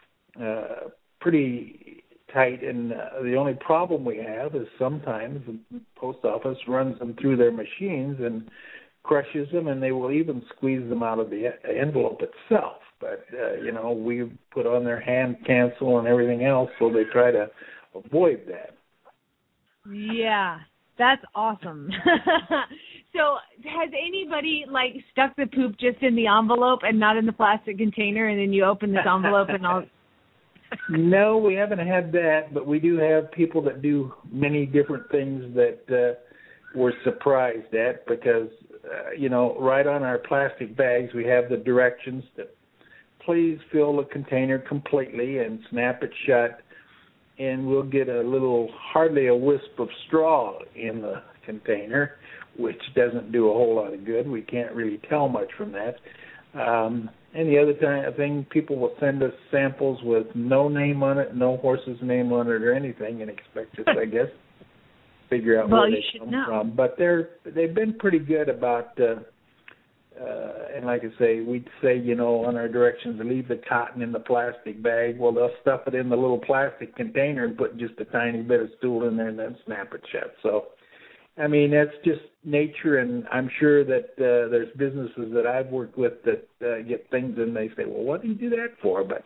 pretty tight. And the only problem we have is sometimes the post office runs them through their machines and crushes them, and they will even squeeze them out of the envelope itself. But we put on their hand cancel and everything else, so they try to avoid that. Yeah, that's awesome. So has anybody stuck the poop just in the envelope and not in the plastic container, and then you open this envelope and all? No, we haven't had that, but we do have people that do many different things that we're surprised at, because, right on our plastic bags we have the directions to please fill the container completely and snap it shut, and we'll get hardly a wisp of straw in the container, which doesn't do a whole lot of good. We can't really tell much from that. And the other thing, people will send us samples with no name on it, no horse's name on it or anything, and expect us, I guess, figure out where they come from. But they've been pretty good about, and like I say, we'd say, on our directions, leave the cotton in the plastic bag. Well, they'll stuff it in the little plastic container and put just a tiny bit of stool in there and then snap it shut. So, I mean, that's just nature, and I'm sure that there's businesses that I've worked with that get things and they say, well, what do you do that for? But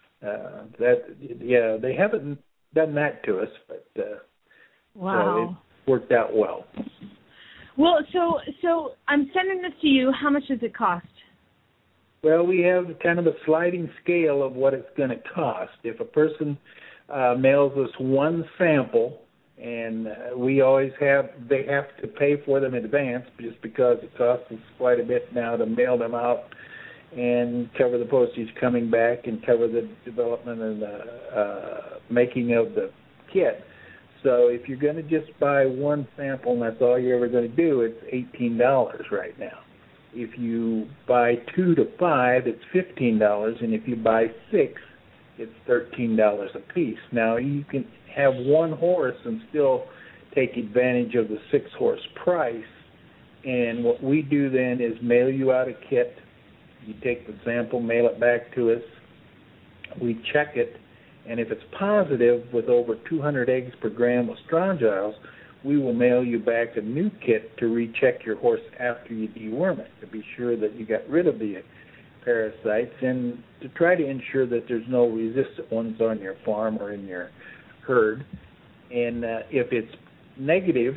they haven't done that to us, but wow. So it worked out well. Well, so I'm sending this to you. How much does it cost? Well, we have kind of a sliding scale of what it's going to cost. If a person mails us one sample, and we always they have to pay for them in advance, just because it costs us quite a bit now to mail them out and cover the postage coming back and cover the development and the making of the kit. So if you're going to just buy one sample and that's all you're ever going to do, it's $18 right now. If you buy 2 to 5, it's $15, and if you buy 6, it's $13 a piece. Now, you can have one horse and still take advantage of the 6-horse price, and what we do then is mail you out a kit. You take the sample, mail it back to us. We check it, and if it's positive with over 200 eggs per gram of strongyles, we will mail you back a new kit to recheck your horse after you deworm it, to be sure that you got rid of the parasites and to try to ensure that there's no resistant ones on your farm or in your herd. And if it's negative,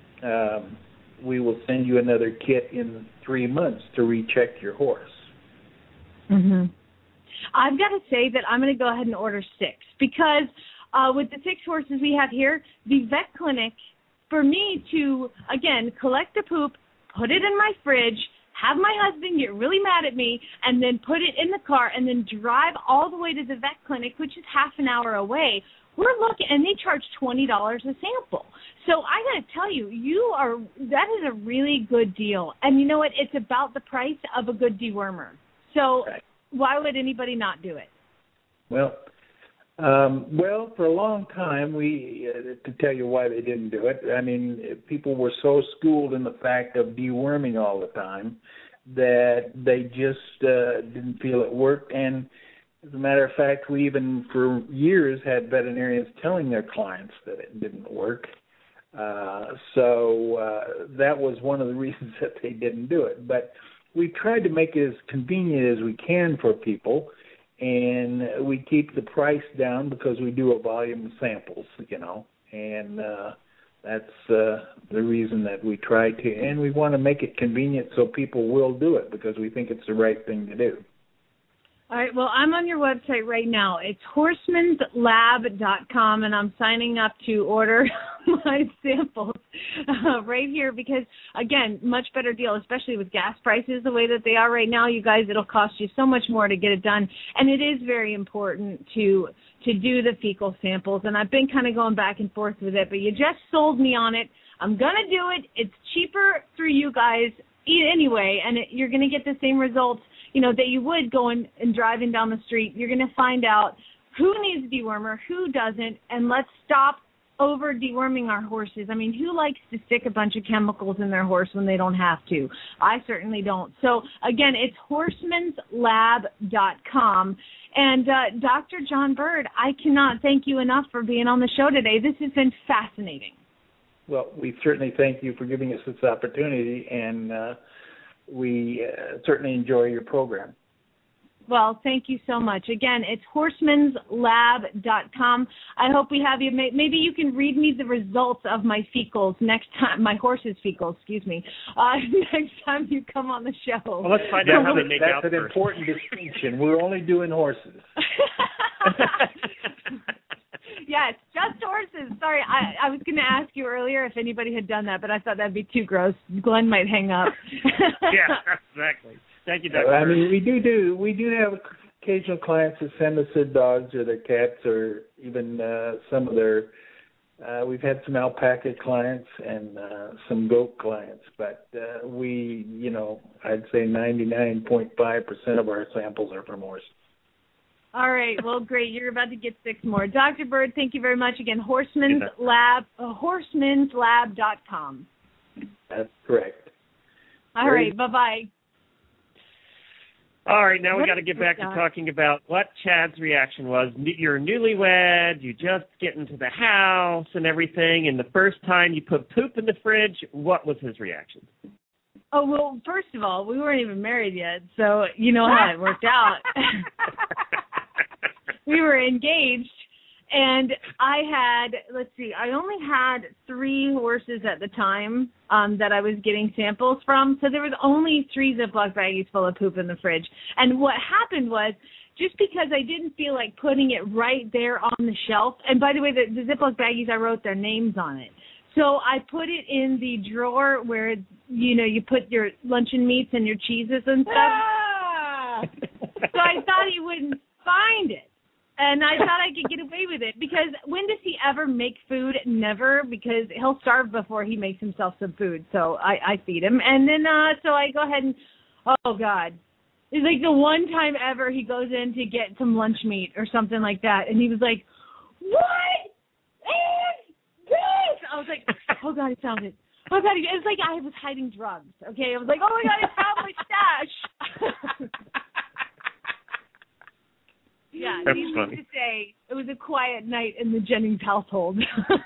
we will send you another kit in 3 months to recheck your horse. Mm-hmm. I've got to say that I'm going to go ahead and order 6, because with the 6 horses we have here, the vet clinic, for me to, again, collect the poop, put it in my fridge, have my husband get really mad at me, and then put it in the car and then drive all the way to the vet clinic, which is half an hour away, we're looking, and they charge $20 a sample. So I got to tell you, that is a really good deal. And you know what? It's about the price of a good dewormer. So why would anybody not do it? Well, for a long time, to tell you why they didn't do it, I mean, people were so schooled in the fact of deworming all the time that they just didn't feel it worked. And as a matter of fact, we even for years had veterinarians telling their clients that it didn't work. So that was one of the reasons that they didn't do it. But we tried to make it as convenient as we can for people, and we keep the price down because we do a volume of samples, and that's the reason that we try to. And we want to make it convenient so people will do it because we think it's the right thing to do. All right, well, I'm on your website right now. It's horsemanslab.com, and I'm signing up to order my samples right here because, again, much better deal, especially with gas prices the way that they are right now. You guys, it'll cost you so much more to get it done, and it is very important to do the fecal samples, and I've been kind of going back and forth with it, but you just sold me on it. I'm going to do it. It's cheaper through you guys anyway, and you're going to get the same results that you would going and driving down the street. You're going to find out who needs a dewormer, who doesn't, and let's stop over deworming our horses. I mean, who likes to stick a bunch of chemicals in their horse when they don't have to? I certainly don't. So, again, it's horsemanslab.com. And Dr. John Bird, I cannot thank you enough for being on the show today. This has been fascinating. Well, we certainly thank you for giving us this opportunity, and we certainly enjoy your program. Well, thank you so much. Again, it's horsemanslab.com. I hope we have you. Maybe you can read me the results of my fecals next time, my horse's fecals, next time you come on the show. Well, let's find out how they make out. That's an important distinction. We're only doing horses. Yes, just horses. Sorry, I was going to ask you earlier if anybody had done that, but I thought that'd be too gross. Glenn might hang up. Yeah, exactly. Thank you, Dr. I mean, we do have occasional clients that send us their dogs or their cats or even some of their. We've had some alpaca clients and some goat clients, but I'd say 99.5% of our samples are from horses. All right. Well, great. You're about to get 6 more. Dr. Bird, thank you very much. Again, horsemanslab.com. That's correct. All right. Bye-bye. All right. Now we got to get back to talking about what Chad's reaction was. You're newlywed. You just get into the house and everything. And the first time you put poop in the fridge, what was his reaction? Oh, well, first of all, we weren't even married yet, so you know how it worked out. We were engaged, and I only had 3 horses at the time that I was getting samples from, so there was only 3 Ziploc baggies full of poop in the fridge. And what happened was, just because I didn't feel like putting it right there on the shelf, and by the way, the Ziploc baggies, I wrote their names on it. So I put it in the drawer where, you put your luncheon meats and your cheeses and stuff. So I thought he wouldn't find it. And I thought I could get away with it because when does he ever make food? Never, because he'll starve before he makes himself some food. So I feed him. And then so I go ahead and, oh, God. It's like the one time ever he goes in to get some lunch meat or something like that. And he was like, what is this? I was like, oh, God, he found it. Oh, God, it's like I was hiding drugs, okay? I was like, oh, my God, he found my stash. Yeah, that's needless funny. to say, it was a quiet night in the Jennings household.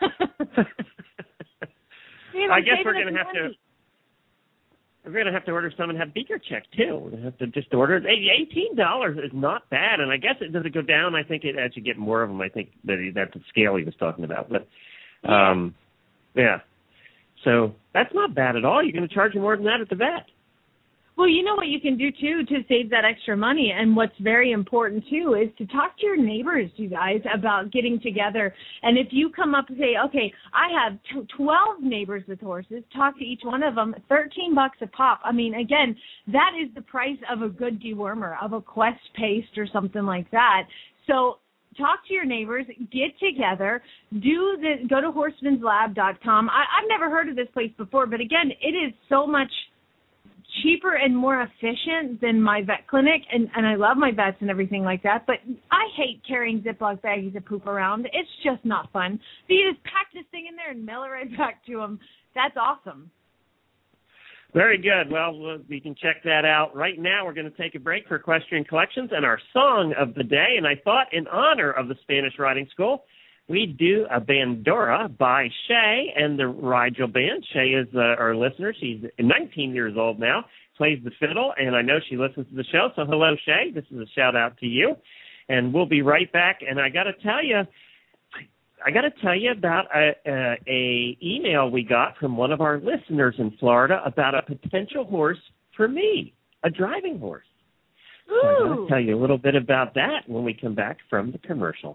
I guess we're going to have to. We're going to have to order some and have beaker check too. We're going to have to just order. $18 is not bad, and I guess it doesn't go down. I think as you get more of them, I think that's the scale he was talking about. But yeah. So that's not bad at all. You're going to charge you more than that at the vet. Well, you know what you can do, too, to save that extra money, and what's very important, too, is to talk to your neighbors, you guys, about getting together. And if you come up and say, okay, I have 12 neighbors with horses, talk to each one of them, $13 a pop. I mean, again, that is the price of a good dewormer, of a Quest paste or something like that. So talk to your neighbors, get together, go to horsemanslab.com. I've never heard of this place before, but, again, it is so much cheaper and more efficient than my vet clinic, and I love my vets and everything like that, but I hate carrying Ziploc baggies of poop around. It's just not fun. So you just pack this thing in there and mail it right back to them. That's awesome. Very good. Well, we can check that out. Right now, we're going to take a break for Equestrian Collections and our song of the day, and I thought in honor of the Spanish Riding School, we'd do a Bandora by Shay and the Rigel Band. Shay is our listener. She's 19 years old now, plays the fiddle, and I know she listens to the show. So hello, Shay. This is a shout-out to you. And we'll be right back. And I got to tell you about a email we got from one of our listeners in Florida about a potential horse for me, a driving horse. So I'm going to tell you a little bit about that when we come back from the commercial.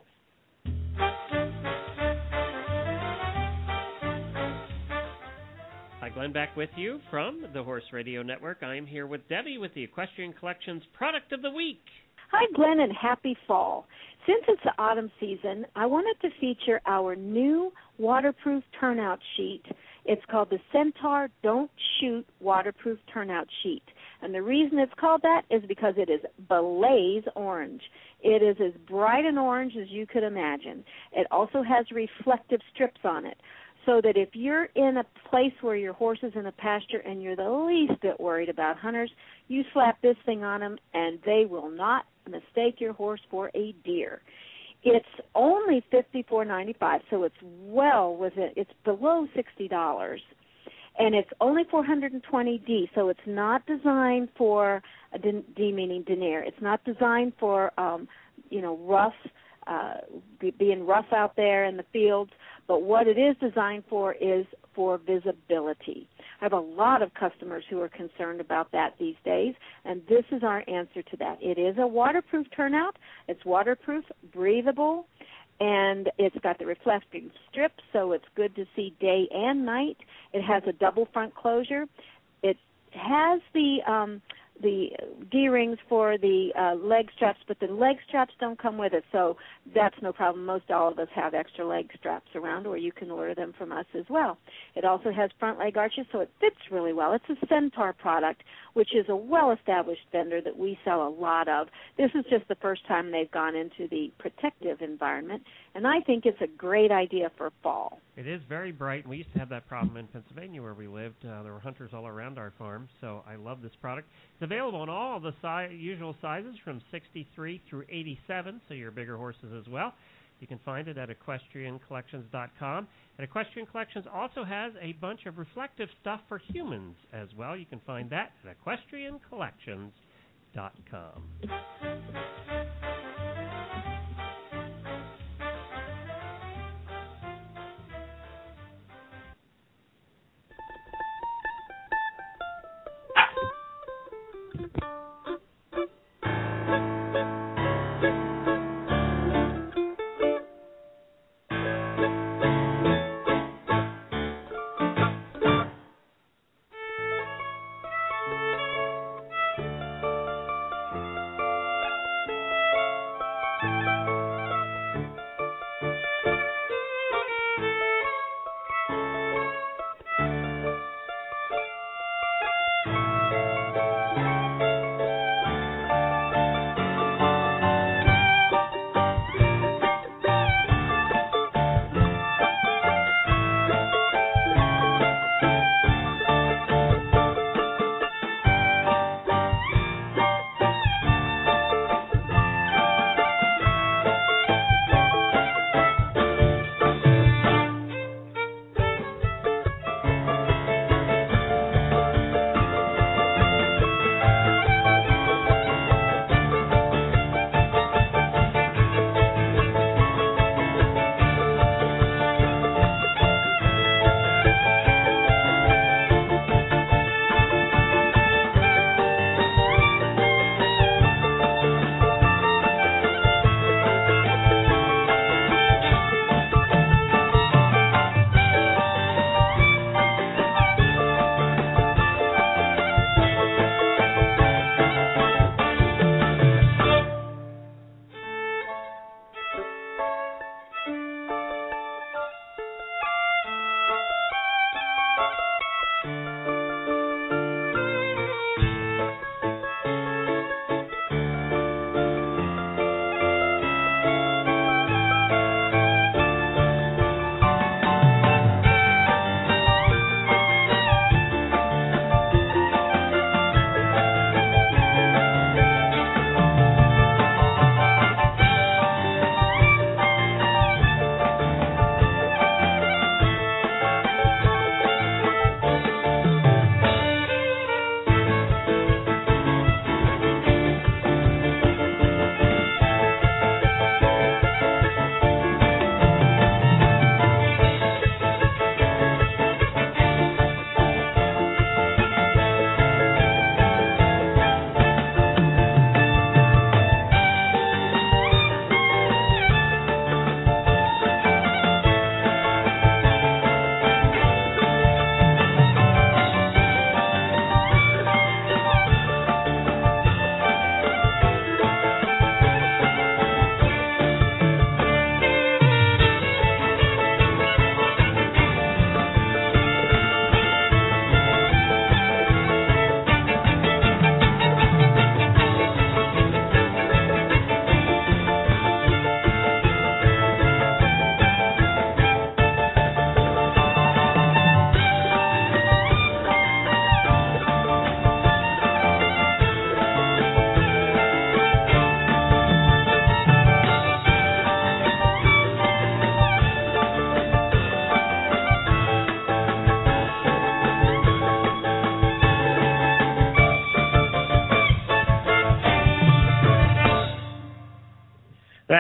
Hi, Glenn, back with you from the Horse Radio Network. I am here with Debbie with the Equestrian Collections Product of the Week. Hi, Glenn, and happy fall. Since it's the autumn season, I wanted to feature our new waterproof turnout sheet. It's called the Centaur Don't Shoot Waterproof Turnout Sheet. And the reason it's called that is because it is blaze orange. It is as bright an orange as you could imagine. It also has reflective strips on it, so that if you're in a place where your horse is in a pasture and you're the least bit worried about hunters, you slap this thing on them and they will not mistake your horse for a deer. It's only $54.95, so it's well within. It's below $60, and it's only 420D. So it's not designed for D meaning denier. It's not designed for rough, being rough out there in the fields. But what it is designed for is for visibility. I have a lot of customers who are concerned about that these days, and this is our answer to that. It is a waterproof turnout. It's waterproof, breathable, and it's got the reflecting strips, so it's good to see day and night. It has a double front closure. It has the D-rings for the leg straps, but the leg straps don't come with it, so that's no problem. Most all of us have extra leg straps around, or you can order them from us as well. It also has front leg arches, so it fits really well. It's a Centaur product, which is a well-established vendor that we sell a lot of. This is just the first time they've gone into the protective environment, and I think it's a great idea for fall. It is very bright, and we used to have that problem in Pennsylvania where we lived. There were hunters all around our farm, so I love this product. It's available in all the usual sizes from 63 through 87, so your bigger horses as well. You can find it at EquestrianCollections.com. And Equestrian Collections also has a bunch of reflective stuff for humans as well. You can find that at EquestrianCollections.com.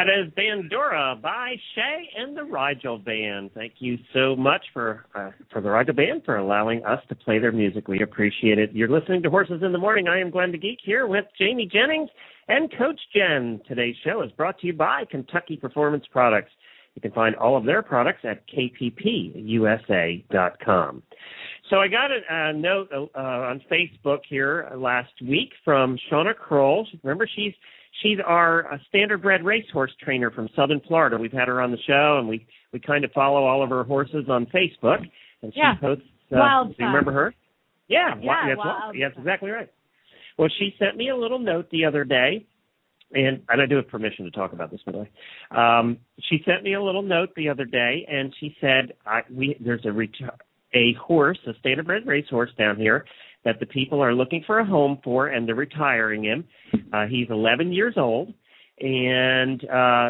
That is Bandura by Shay and the Rigel Band. Thank you so much for the Rigel Band for allowing us to play their music. We appreciate it. You're listening to Horses in the Morning. I am Glenn the Geek here with Jamie Jennings and Coach Jen. Today's show is brought to you by Kentucky Performance Products. You can find all of their products at kppusa.com. So I got a note on Facebook here last week from Shauna Kroll. Remember, she's our standardbred racehorse trainer from Southern Florida. We've had her on the show, and we kind of follow all of her horses on Facebook. And she posts. Do you remember her? Yeah, that's exactly right. Well, she sent me a little note the other day, and I do have permission to talk about this, by the way. She sent me a little note the other day, and she said there's a horse, a standardbred racehorse down here that the people are looking for a home for, and they're retiring him. He's 11 years old, and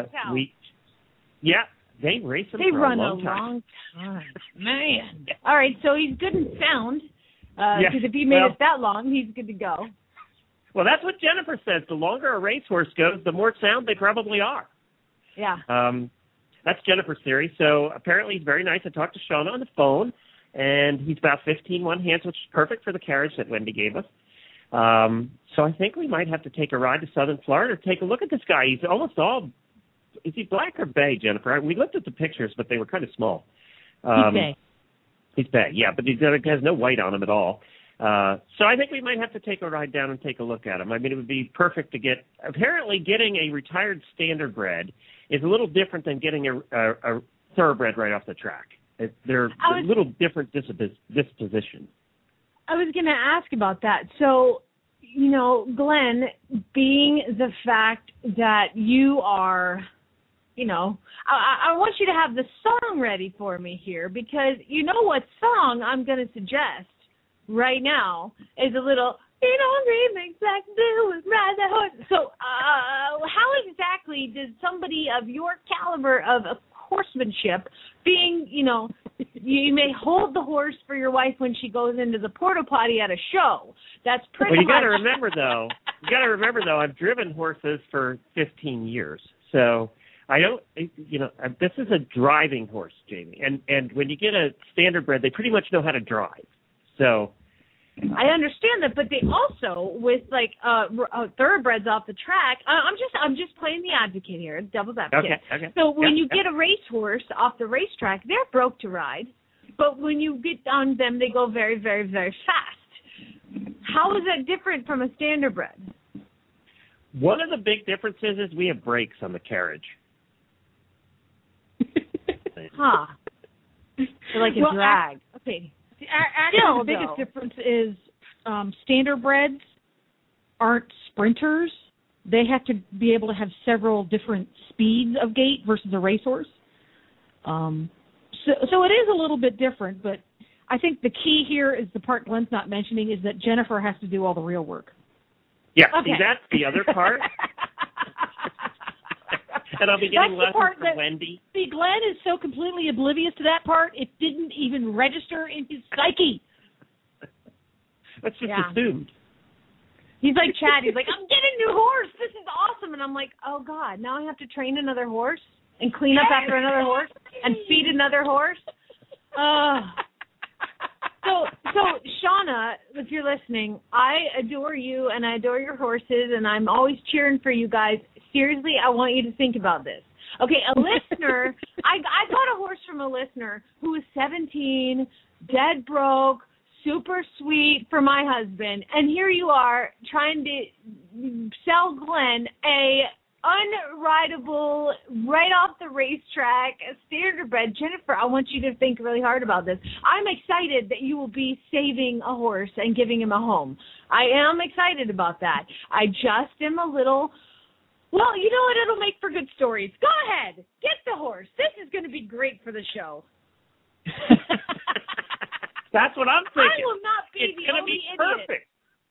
they race him for a long time. Man. All right, so he's good and sound, because if he made it that long, he's good to go. Well, that's what Jennifer says. The longer a racehorse goes, the more sound they probably are. Yeah. That's Jennifer's theory. So apparently he's very nice. I talked to Shauna on the phone, and he's about 15 one-hands, which is perfect for the carriage that Wendy gave us. So I think we might have to take a ride to Southern Florida to take a look at this guy. He's almost all – is he black or bay, Jennifer? We looked at the pictures, but they were kind of small. He's bay. He's bay, yeah, but he has no white on him at all. So I think we might have to take a ride down and take a look at him. I mean, it would be perfect to get – apparently getting a retired standardbred is a little different than getting a thoroughbred right off the track. They're a little different disposition. I was going to ask about that. So, Glenn, being the fact that you are, I want you to have the song ready for me here, because you know what song I'm going to suggest right now is a little, remix like do with Ride That Horse. So how exactly does somebody of your caliber of horsemanship, being, you may hold the horse for your wife when she goes into the porta potty at a show. That's pretty much. Well, you got to remember though, I've driven horses for 15 years. So I don't, this is a driving horse, Jamie. And when you get a standardbred, they pretty much know how to drive. So I understand that, but they also, with thoroughbreds off the track, I'm just playing the advocate here, devil's advocate. Okay. So when you get a racehorse off the racetrack, they're broke to ride, but when you get on them, they go very, very, very fast. How is that different from a standardbred? One of the big differences is we have brakes on the carriage. Huh. So like a drag. Okay. Actually, the biggest difference is standardbreds aren't sprinters. They have to be able to have several different speeds of gait versus a racehorse. So it is a little bit different, but I think the key here is the part Glenn's not mentioning is that Jennifer has to do all the real work. Yeah, okay. See, that's the other part. And I'll be getting lessons from Wendy. See, Glenn is so completely oblivious to that part, it didn't even register in his psyche. That's just assumed. He's like Chad. He's like, I'm getting a new horse. This is awesome. And I'm like, oh, God, now I have to train another horse and clean up after another horse and feed another horse? So, Shauna, if you're listening, I adore you and I adore your horses, and I'm always cheering for you guys. Seriously, I want you to think about this. Okay, a listener, I got a horse from a listener who was 17, dead broke, super sweet for my husband, and here you are trying to sell Glenn a unrideable, right off the racetrack, standardbred. Jennifer, I want you to think really hard about this. I'm excited that you will be saving a horse and giving him a home. I am excited about that. I just am a little... Well, you know what? It'll make for good stories. Go ahead. Get the horse. This is going to be great for the show. That's what I'm thinking. I will not be the only idiot. Perfect.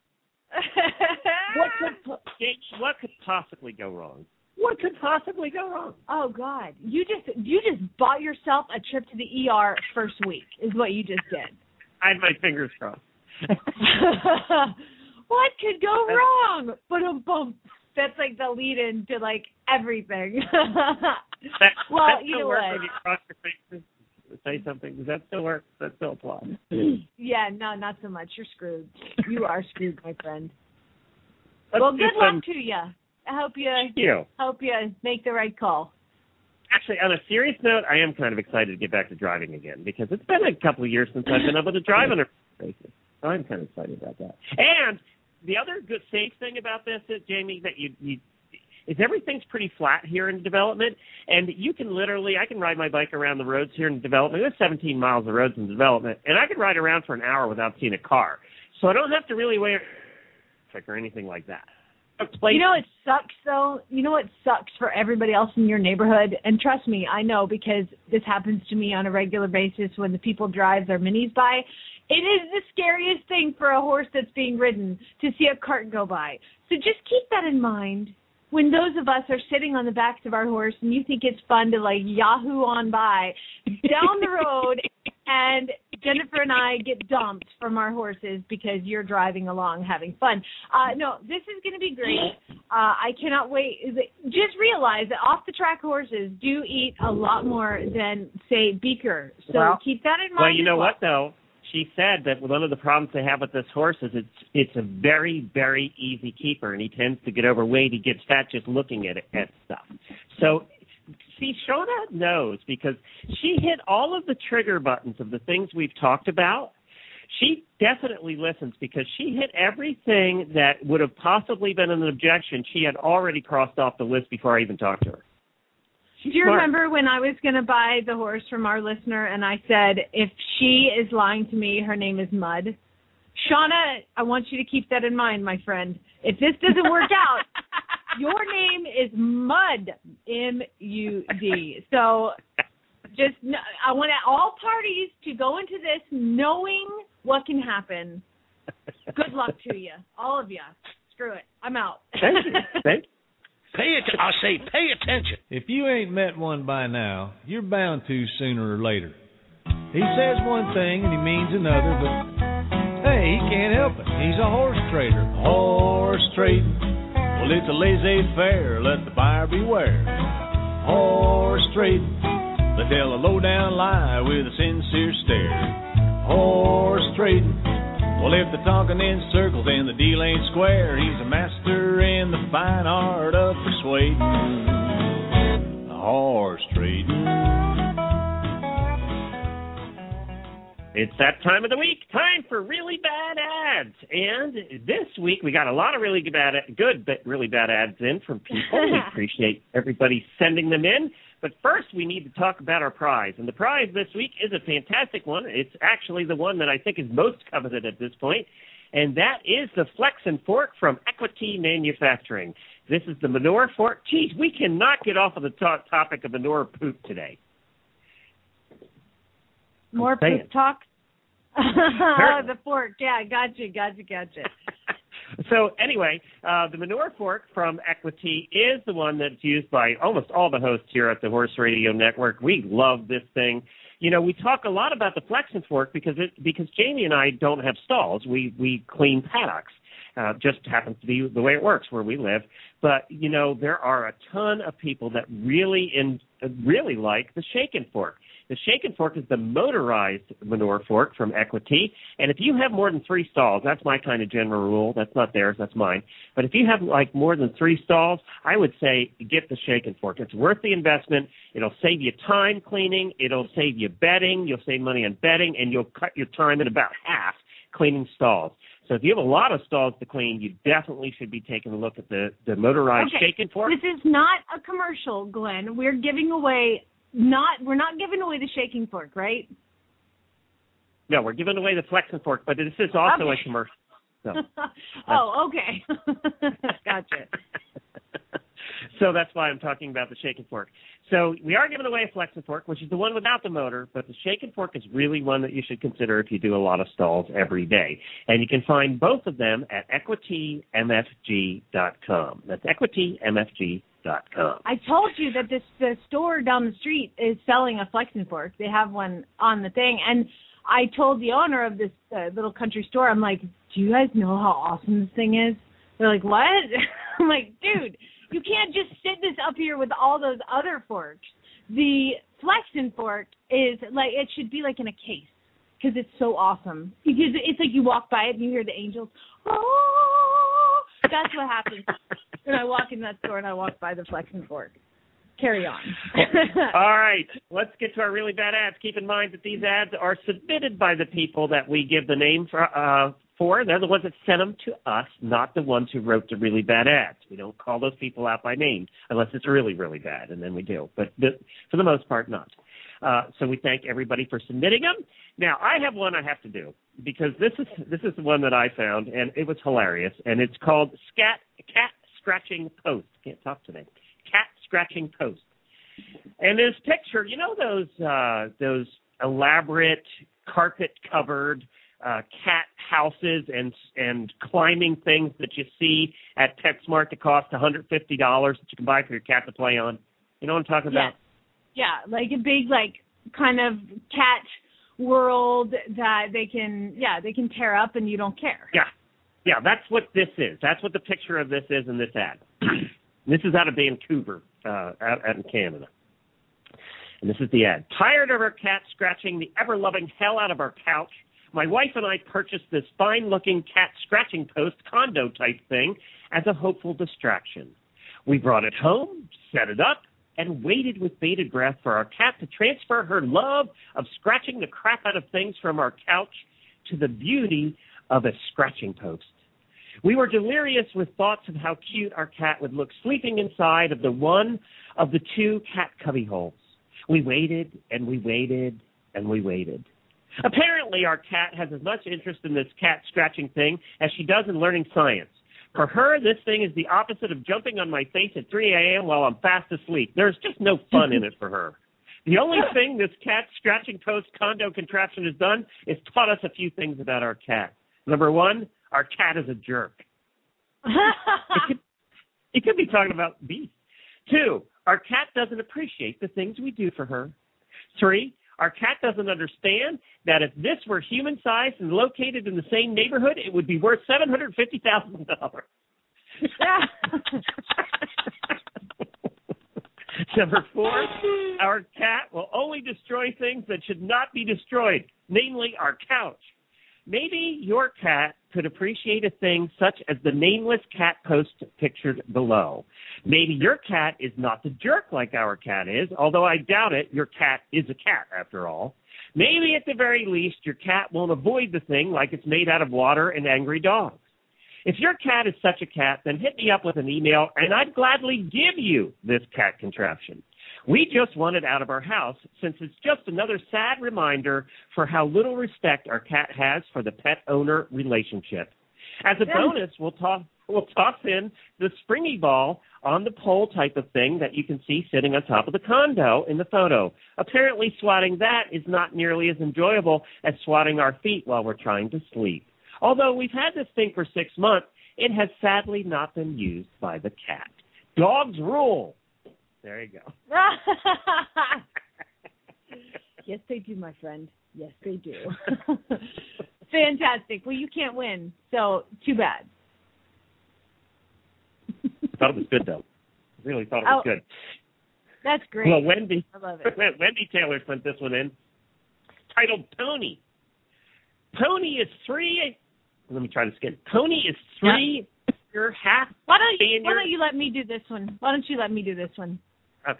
What could possibly go wrong? What could possibly go wrong? Oh, God. You just bought yourself a trip to the ER first week is what you just did. I had my fingers crossed. What could go wrong? But-um-bum. That's like the lead-in to like everything. Well, you know what? You cross your fingers, say something. Does that still work? Does that still apply? Yeah, no, not so much. You're screwed. You are screwed, my friend. Let's well, do good luck to you. I hope you make the right call. Actually, on a serious note, I am kind of excited to get back to driving again because it's been a couple of years since I've been able to drive on a basis. So I'm kind of excited about that. And the other good safe thing about this is, Jamie, that you is everything's pretty flat here in development, and you can I can ride my bike around the roads here in development. There's 17 miles of roads in development, and I can ride around for an hour without seeing a car. So I don't have to really wait or anything like that. You know what sucks, though? You know what sucks for everybody else in your neighborhood? And trust me, I know because this happens to me on a regular basis when the people drive their minis by. It is the scariest thing for a horse that's being ridden to see a cart go by. So just keep that in mind when those of us are sitting on the backs of our horse and you think it's fun to, like, yahoo on by down the road and Jennifer and I get dumped from our horses because you're driving along having fun. No, this is going to be great. I cannot wait. Just realize that off-the-track horses do eat a lot more than, say, Beaker. So keep that in mind. Well, you know what, though? She said that one of the problems they have with this horse is it's a very, very easy keeper, and he tends to get overweight. He gets fat just looking at stuff. So, see, Shauna knows because she hit all of the trigger buttons of the things we've talked about. She definitely listens because she hit everything that would have possibly been an objection. She had already crossed off the list before I even talked to her. Do you remember when I was going to buy the horse from our listener and I said, if she is lying to me, her name is Mud? Shauna, I want you to keep that in mind, my friend. If this doesn't work out, your name is Mud, M-U-D. So I want all parties to go into this knowing what can happen. Good luck to you, all of you. Screw it. I'm out. Thank you. Thank you. Pay attention. If you ain't met one by now, you're bound to sooner or later. He says one thing and he means another, but hey, he can't help it. He's a horse trader. Horse trading. Well, it's a laissez-faire. Let the buyer beware. Horse trading. They tell a low-down lie with a sincere stare. Horse trading. Well, if they're talking in circles and the deal ain't square, he's a master in the fine art of persuading. Horse trading. It's that time of the week. Time for really bad ads. And this week we got a lot of really good but really bad ads in from people. We appreciate everybody sending them in. But first, we need to talk about our prize. And the prize this week is a fantastic one. It's actually the one that I think is most coveted at this point, and that is the Flex and Fork from Equity Manufacturing. This is the manure fork. Geez, we cannot get off of the topic of manure poop today. More poop talk? The fork. Yeah, gotcha. So anyway, the manure fork from Equity is the one that's used by almost all the hosts here at the Horse Radio Network. We love this thing. You know, we talk a lot about the Flex and Fork because Jamie and I don't have stalls. We clean paddocks. Just happens to be the way it works where we live. But, you know, there are a ton of people that really like the Shake and Fork. The Shake and Fork is the motorized manure fork from Equity. And if you have more than 3 stalls, that's my kind of general rule. That's not theirs, that's mine. But if you have like more than 3 stalls, I would say get the Shake and Fork. It's worth the investment. It'll save you time cleaning. It'll save you bedding. You'll save money on bedding, and you'll cut your time in about half cleaning stalls. So if you have a lot of stalls to clean, you definitely should be taking a look at the motorized Shake and Fork. This is not a commercial, Glenn. We're giving away... We're not giving away the shaking fork, right? No, we're giving away the Flex and Fork, but this is also a commercial. So. Oh, okay. Gotcha. So that's why I'm talking about the Shake and Fork. So we are giving away a Flex and Fork, which is the one without the motor, but the Shake and Fork is really one that you should consider if you do a lot of stalls every day. And you can find both of them at equitymfg.com. That's equitymfg.com. I told you that the store down the street is selling a Flex and Fork. They have one on the thing. And I told the owner of this little country store, I'm like, do you guys know how awesome this thing is? They're like, what? I'm like, dude, you can't just sit this up here with all those other forks. The Flexion fork is like, it should be like in a case because it's so awesome. Because it's like you walk by it and you hear the angels. Oh, that's what happens when I walk in that store and I walk by the Flexion fork. Carry on. All right. Let's get to our really bad ads. Keep in mind that these ads are submitted by the people that we give the name for. They're the ones that sent them to us, not the ones who wrote the really bad ads. We don't call those people out by name unless it's really, really bad, and then we do. But for the most part, not. So we thank everybody for submitting them. Now, I have one I have to do because this is the one that I found, and it was hilarious, and it's called Cat Scratching Post. Can't talk today. Cat Scratching Post. And this picture, you know those elaborate carpet-covered cat houses and climbing things that you see at PetSmart that cost $150 that you can buy for your cat to play on? You know what I'm talking about? Yeah, like a big kind of cat world that they can tear up and you don't care. Yeah, that's what this is. That's what the picture of this is in this ad. This is out of Vancouver, out in Canada. And this is the ad. Tired of our cat scratching the ever-loving hell out of our couch, my wife and I purchased this fine-looking cat scratching post condo-type thing as a hopeful distraction. We brought it home, set it up, and waited with bated breath for our cat to transfer her love of scratching the crap out of things from our couch to the beauty of a scratching post. We were delirious with thoughts of how cute our cat would look sleeping inside of the one of the two cat cubbyholes. We waited and we waited and we waited. Apparently, our cat has as much interest in this cat scratching thing as she does in learning science. For her, this thing is the opposite of jumping on my face at 3 a.m. while I'm fast asleep. There's just no fun in it for her. The only thing this cat scratching post condo contraption has done is taught us a few things about our cat. Number one, our cat is a jerk. It could be talking about beef. 2, our cat doesn't appreciate the things we do for her. 3, our cat doesn't understand that if this were human-sized and located in the same neighborhood, it would be worth $750,000. Number 4, our cat will only destroy things that should not be destroyed, namely our couch. Maybe your cat could appreciate a thing such as the nameless cat post pictured below. Maybe your cat is not the jerk like our cat is, although I doubt it. Your cat is a cat, after all. Maybe at the very least, your cat won't avoid the thing like it's made out of water and angry dogs. If your cat is such a cat, then hit me up with an email, and I'd gladly give you this cat contraption. We just want it out of our house since it's just another sad reminder for how little respect our cat has for the pet-owner relationship. As a bonus, we'll toss in the springy ball on the pole type of thing that you can see sitting on top of the condo in the photo. Apparently, swatting that is not nearly as enjoyable as swatting our feet while we're trying to sleep. Although we've had this thing for 6 months, it has sadly not been used by the cat. Dogs rule. There you go. Yes, they do, my friend. Yes, they do. Fantastic. Well, you can't win, so too bad. I thought it was good, though. I really thought it was good. That's great. Well, Wendy, I love it. Wendy Taylor sent this one in. Titled Pony. Pony is 3. Let me try this again. Pony is 3. Yep. You're half. Why don't you let me do this one? Okay.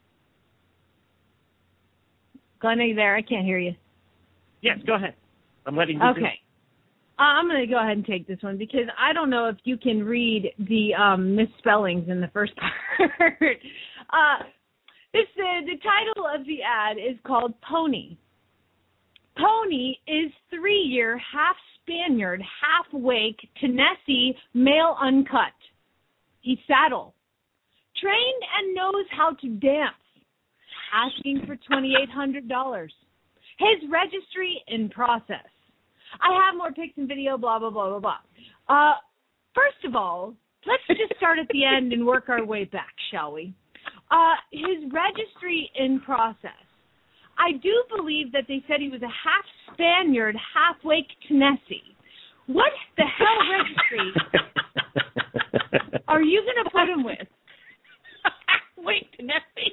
Glenn, are you there? I can't hear you. Yes, go ahead. I'm letting you. Okay. I'm going to go ahead and take this one because I don't know if you can read the misspellings in the first part. The title of the ad is called Pony. Pony is 3-year, half Spaniard, half wake, Tennessee, male uncut. He's saddle. Trained and knows how to dance. Asking for $2,800. His registry in process. I have more pics and video, blah, blah, blah, blah, blah. First of all, let's just start at the end and work our way back, shall we? His registry in process. I do believe that they said he was a half Spaniard, half Wake Tennessee, What the hell registry are you going to put him with? Wait, Tennessee.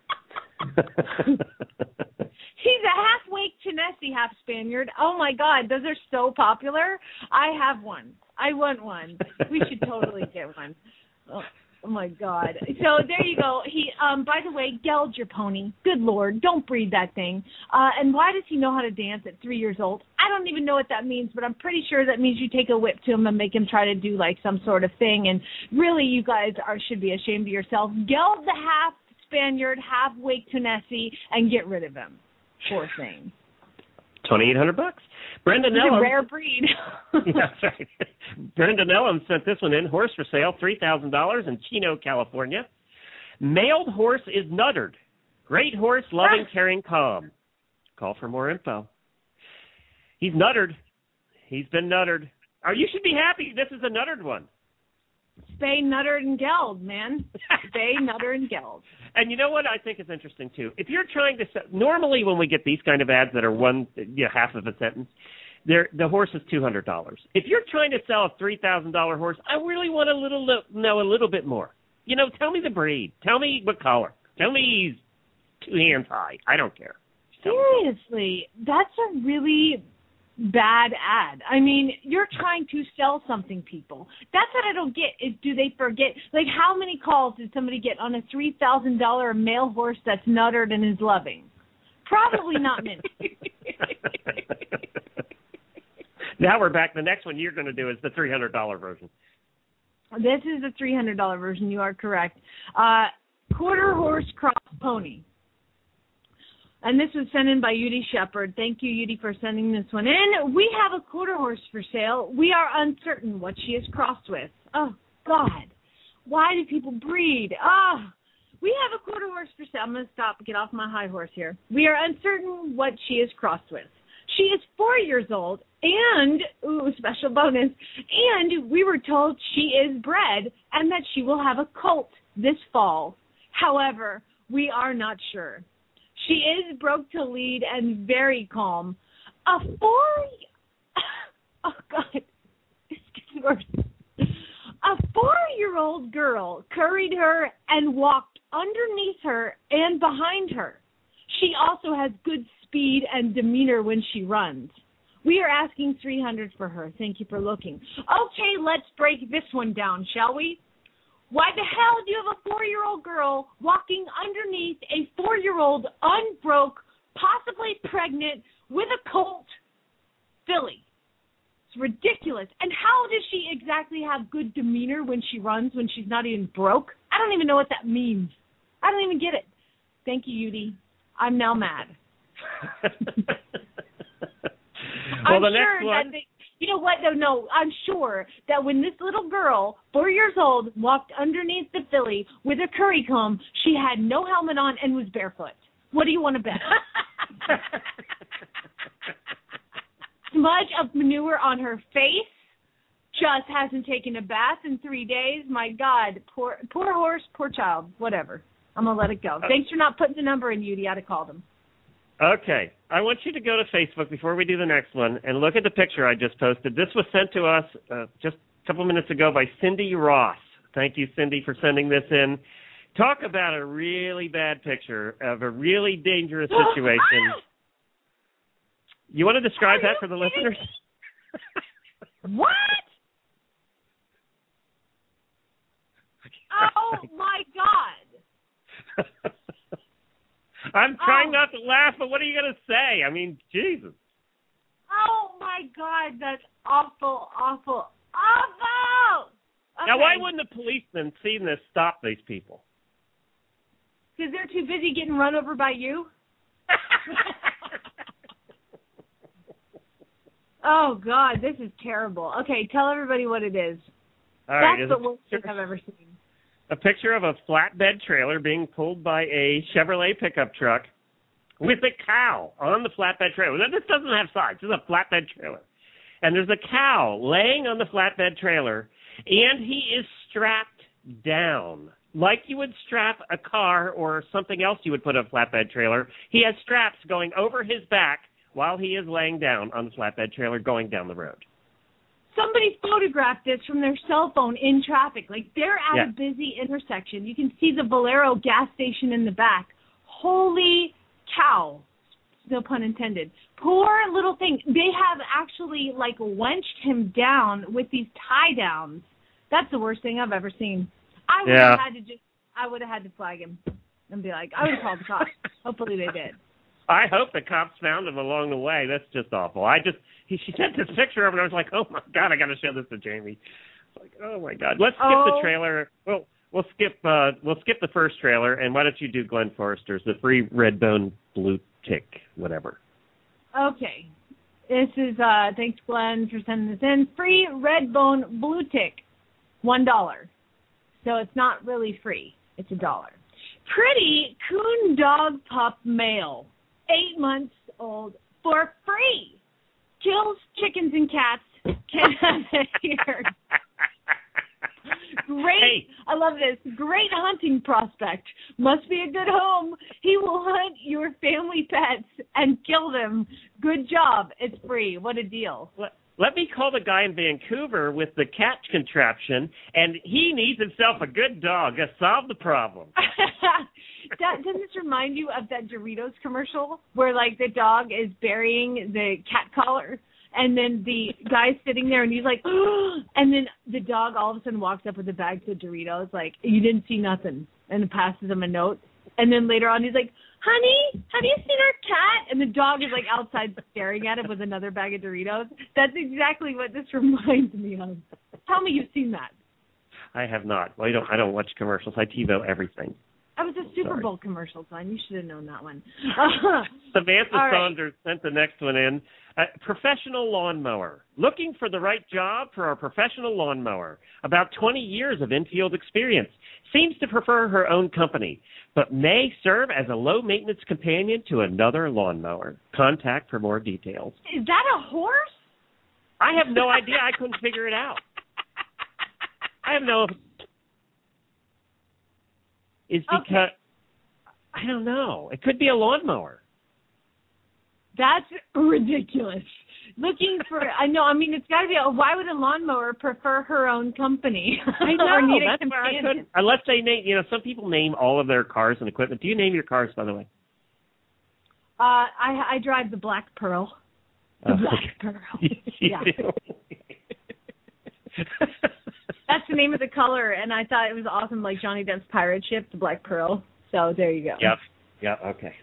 He's a half Wake Tennessee, half Spaniard. Oh my God, those are so popular. I have one. I want one. We should totally get one. Oh my God. So there you go. He, by the way, geld your pony. Good Lord, don't breed that thing. And why does he know how to dance at 3 years old? I don't even know what that means, but I'm pretty sure that means you take a whip to him and make him try to do like some sort of thing. And really, you guys should be ashamed of yourself. Geld the half Spaniard, half Wake Tennessee, and get rid of him. Poor thing. $2,800. Brenda He's Nellum. a rare breed. Yeah, that's right. Brenda Nellum sent this one in. Horse for sale, $3,000 in Chino, California. Mailed horse is nuttered. Great horse, loving, caring, calm. Call for more info. He's nuttered. He's been nuttered. You should be happy. This is a nuttered one. Spay, nutter, and geld, man. Spay, nutter, and geld. And you know what I think is interesting, too? If you're trying to sell, normally when we get these kind of ads that are half of a sentence, the horse is $200. If you're trying to sell a $3,000 horse, I really want to know a little bit more. You know, tell me the breed. Tell me what color. Tell me he's 2 hands high. I don't care. Seriously, that's a really bad ad. I mean, you're trying to sell something, people. That's what I don't get is, do they forget? Like, how many calls did somebody get on a $3,000 male horse that's nuttered and is loving? Probably not many. Now we're back. The next one you're going to do is the $300 version. This is the $300 version. You are correct. Quarter horse cross pony. And this was sent in by Yudi Shepard. Thank you, Yudi, for sending this one in. We have a quarter horse for sale. We are uncertain what she is crossed with. Oh, God. Why do people breed? We have a quarter horse for sale. I'm going to stop and get off my high horse here. We are uncertain what she is crossed with. She is 4 years old, and, special bonus, and we were told she is bred and that she will have a colt this fall. However, we are not sure. She is broke to lead and very calm. Oh, God. This gets worse. A 4-year-old girl curried her and walked underneath her and behind her. She also has good speed and demeanor when she runs. We are asking $300 for her. Thank you for looking. Okay, let's break this one down, shall we? Why the hell do you have a 4-year-old girl walking underneath a 4-year-old unbroke, possibly pregnant, with a colt filly? It's ridiculous. And how does she exactly have good demeanor when she runs, when she's not even broke? I don't even know what that means. I don't even get it. Thank you, Yudi. I'm now mad. Well, the next one. You know what? No, I'm sure that when this little girl, 4 years old, walked underneath the filly with a curry comb, she had no helmet on and was barefoot. What do you want to bet? Smudge of manure on her face. Just hasn't taken a bath in 3 days. My God, poor horse, poor child. Whatever. I'm gonna let it go. Thanks for not putting the number in, Yudi. I'd have called him. Okay. I want you to go to Facebook before we do the next one and look at the picture I just posted. This was sent to us just a couple minutes ago by Cindy Ross. Thank you, Cindy, for sending this in. Talk about a really bad picture of a really dangerous situation. You want to describe that for the listeners? What? Oh, my God. I'm trying not to laugh, but what are you going to say? I mean, Jesus. Oh, my God. That's awful, awful, awful. Okay. Now, why wouldn't the policeman seeing this stop these people? Because they're too busy getting run over by you? Oh, God. This is terrible. Okay, tell everybody what it is. All right. That's the worst thing I've ever seen. A picture of a flatbed trailer being pulled by a Chevrolet pickup truck with a cow on the flatbed trailer. Now, this doesn't have sides. This is a flatbed trailer. And there's a cow laying on the flatbed trailer, and he is strapped down like you would strap a car or something else you would put on a flatbed trailer. He has straps going over his back while he is laying down on the flatbed trailer going down the road. somebody photographed this from their cell phone in traffic. Like, they're at a busy intersection. You can see the Valero gas station in the back. Holy cow. No pun intended. Poor little thing. They have actually, like, wenched him down with these tie-downs. That's the worst thing I've ever seen. I would have had to flag him and be like, I would have called the cops. Hopefully they did. I hope the cops found him along the way. That's just awful. She sent this picture of him, and I was like, oh, my God, I got to show this to Jamie. It's like, oh, my God. Let's skip the trailer. Well, we'll skip the first trailer, and why don't you do Glenn Forrester's, the free red bone blue tick, whatever. Okay. This is, thanks, Glenn, for sending this in. Free red bone blue tick, $1. So it's not really free. It's $1. Pretty coon dog pup male, 8 months old, for free. Kills chickens and cats. Can have here. Great. Hey. I love this. Great hunting prospect. Must be a good home. He will hunt your family pets and kill them. Good job. It's free. What a deal. Let me call the guy in Vancouver with the cat contraption, and he needs himself a good dog to solve the problem. Doesn't this remind you of that Doritos commercial where, like, the dog is burying the cat collar, and then the guy's sitting there, and he's like, and then the dog all of a sudden walks up with a bag of Doritos, like, you didn't see nothing, and passes him a note. And then later on, he's like, honey, have you seen our cat? And the dog is, like, outside staring at him with another bag of Doritos. That's exactly what this reminds me of. Tell me you've seen that. I have not. Well, I don't watch commercials. I TiVo everything. That was a Super Bowl commercial, Glenn. You should have known that one. Samantha Saunders sent the next one in. Professional lawnmower. Looking for the right job for our professional lawnmower. About 20 years of infield experience. Seems to prefer her own company, but may serve as a low-maintenance companion to another lawnmower. Contact for more details. Is that a horse? I have no idea. I couldn't figure it out. I have no... Is because... I don't know. It could be a lawnmower. That's ridiculous. Looking for, it's got to be, why would a lawnmower prefer her own company? I know, that's where I couldn't, unless they name, some people name all of their cars and equipment. Do you name your cars, by the way? I drive the Black Pearl. The Black Pearl. Yeah. That's the name of the color, and I thought it was awesome, like Johnny Depp's pirate ship, the Black Pearl. So there you go. Yep, okay.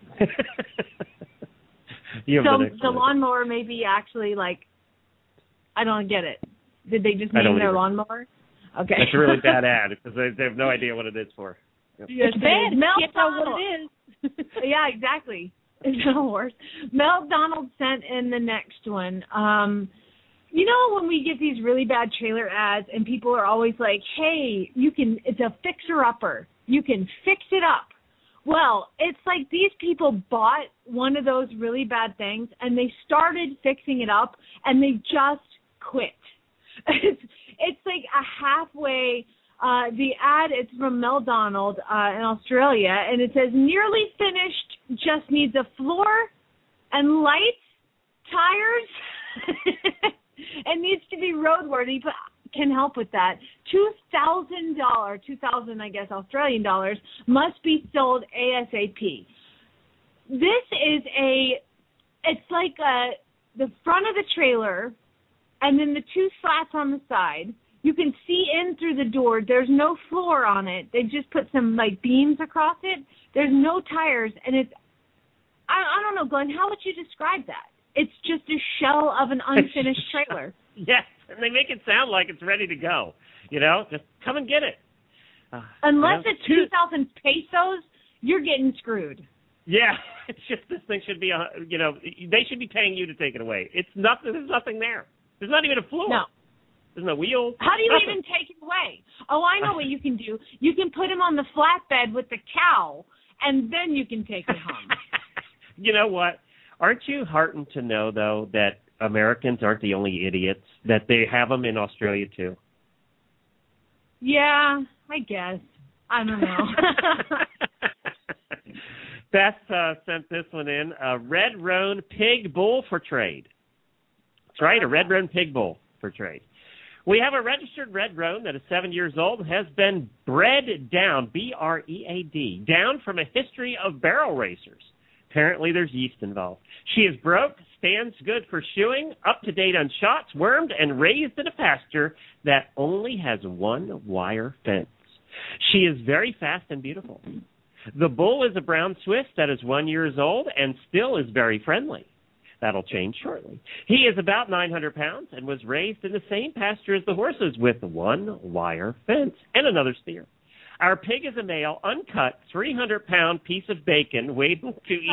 So the lawnmower may be actually like, I don't get it. Did they just name their lawnmower? Okay. That's a really bad ad because they have no idea what it is for. Yep. It's bad. Mel Donald. What it is. Yeah, exactly. It's a horse. Mel Donald sent in the next one. When we get these really bad trailer ads and people are always like, hey, it's a fixer-upper. You can fix it up. Well, it's like these people bought one of those really bad things and they started fixing it up and they just quit. It's like a halfway, the ad, it's from Mel Donald in Australia, and it says, nearly finished, just needs a floor and lights, tires, and needs to be roadworthy, but can help with that. $2,000, Australian dollars, must be sold ASAP. This is it's like the front of the trailer and then the two slats on the side. You can see in through the door. There's no floor on it. They just put some like beams across it. There's no tires, and it's, I don't know, Glenn, how would you describe that? It's just a shell of an unfinished trailer. Yes, and they make it sound like it's ready to go. Just come and get it. Unless it's 2,000 pesos, you're getting screwed. Yeah, it's just this thing should be, they should be paying you to take it away. It's nothing. There's nothing there. There's not even a floor. No. There's no wheels. How do you even take it away? Oh, I know what you can do. You can put him on the flatbed with the cow, and then you can take it home. You know what? Aren't you heartened to know, though, that Americans aren't the only idiots, that they have them in Australia, too? Yeah, I guess. I don't know. Beth sent this one in, a red roan pig bull for trade. That's right, a red roan pig bull for trade. We have a registered red roan that is 7 years old, has been bred down, B-R-E-A-D, down from a history of barrel racers. Apparently there's yeast involved. She is broke, stands good for shoeing, up to date on shots, wormed, and raised in a pasture that only has one wire fence. She is very fast and beautiful. The bull is a brown Swiss that is 1 year old and still is very friendly. That'll change shortly. He is about 900 pounds and was raised in the same pasture as the horses with one wire fence and another steer. Our pig is a male, uncut, 300-pound piece of bacon waiting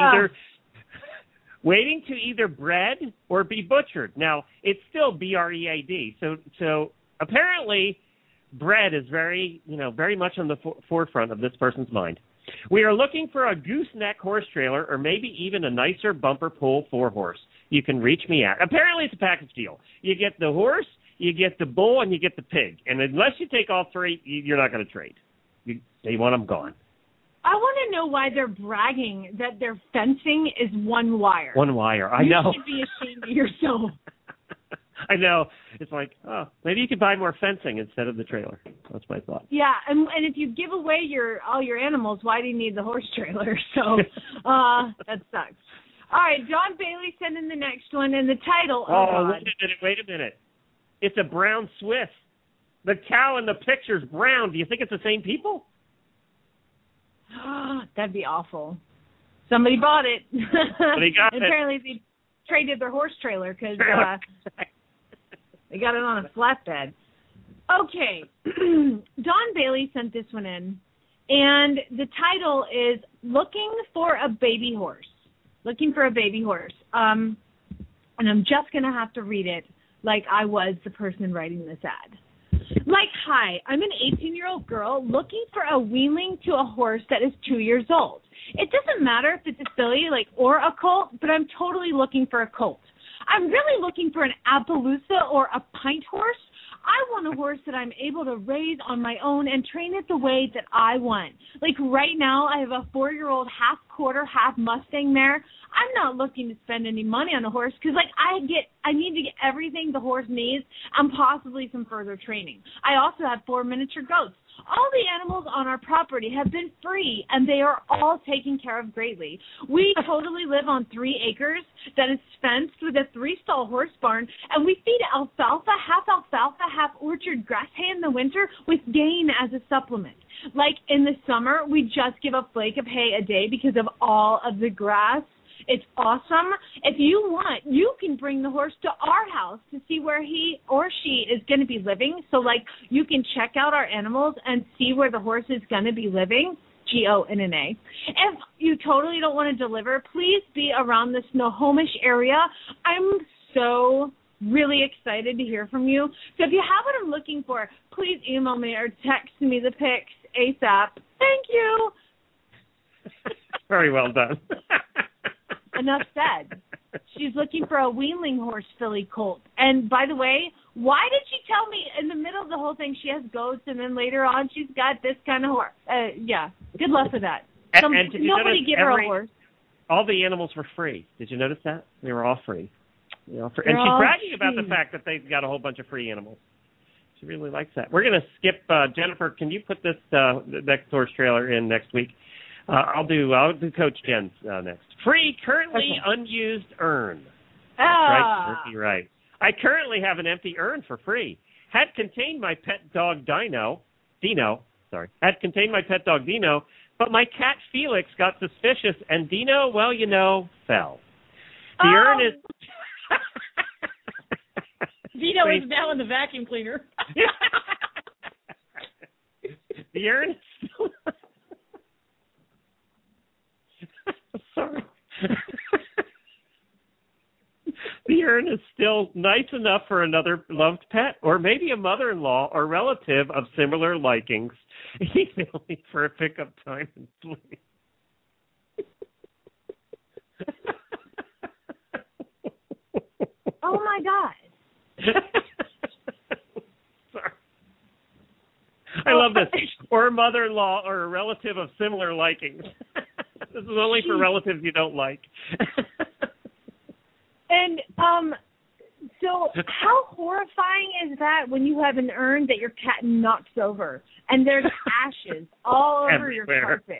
to either bred or be butchered. Now, it's still B-R-E-A-D. So apparently bread is very much on the forefront of this person's mind. We are looking for a gooseneck horse trailer or maybe even a nicer bumper pull 4-horse. You can reach me at. Apparently it's a package deal. You get the horse, you get the bull, and you get the pig. And unless you take all three, you're not going to trade. They want them gone. I want to know why they're bragging that their fencing is one wire. One wire. I know. You should be ashamed of yourself. I know. It's like, maybe you could buy more fencing instead of the trailer. That's my thought. Yeah, and if you give away all your animals, why do you need the horse trailer? So that sucks. All right, John Bailey sent in the next one, and the title. Wait a minute. It's a brown Swiss. The cow in the picture's brown. Do you think it's the same people? That'd be awful. Somebody bought it. Somebody got it. Apparently they traded their horse trailer because they got it on a flatbed. Okay. Don Bailey sent this one in, and the title is Looking for a Baby Horse. Looking for a baby horse. And I'm just going to have to read it like I was the person writing this ad. Like, hi, I'm an 18-year-old girl looking for a weanling to a horse that is 2 years old. It doesn't matter if it's a filly, or a colt, but I'm totally looking for a colt. I'm really looking for an Appaloosa or a pint horse. I want a horse that I'm able to raise on my own and train it the way that I want. Like right now, I have a 4-year-old half-quarter, half-Mustang mare. I'm not looking to spend any money on a horse because, I need to get everything the horse needs and possibly some further training. I also have 4 miniature goats. All the animals on our property have been free, and they are all taken care of greatly. We totally live on 3 acres that is fenced with a 3-stall horse barn, and we feed alfalfa, half orchard grass hay in the winter with gain as a supplement. Like in the summer, we just give a flake of hay a day because of all of the grass. It's awesome. If you want, you can bring the horse to our house to see where he or she is going to be living. So, you can check out our animals and see where the horse is going to be living, Gonna. If you totally don't want to deliver, please be around the Snohomish area. I'm so really excited to hear from you. So if you have what I'm looking for, please email me or text me the pics ASAP. Thank you. Very well done. Enough said. She's looking for a weanling horse filly colt. And by the way, why did she tell me in the middle of the whole thing she has goats and then later on she's got this kind of horse? Yeah, good luck with that. And did you nobody notice give her a horse. All the animals were free. Did you notice that? They were all free. And she's bragging about the fact that they've got a whole bunch of free animals. She really likes that. We're going to skip, Jennifer, can you put this next horse trailer in next week? I'll do Coach Jen's next. Free, currently unused urn. Right, Murphy, right. I currently have an empty urn for free. Had contained my pet dog Dino, but my cat Felix got suspicious, and Dino, fell. The urn is... Dino is now in the vacuum cleaner. The urn is still... Sorry. The urn is still nice enough for another loved pet, or maybe a mother-in-law or relative of similar likings. Email me for a pickup time and please. Oh my God. Sorry. I love this. Or a mother-in-law or a relative of similar likings. This is only for relatives you don't like. And So how horrifying is that when you have an urn that your cat knocks over and there's ashes all over your carpet?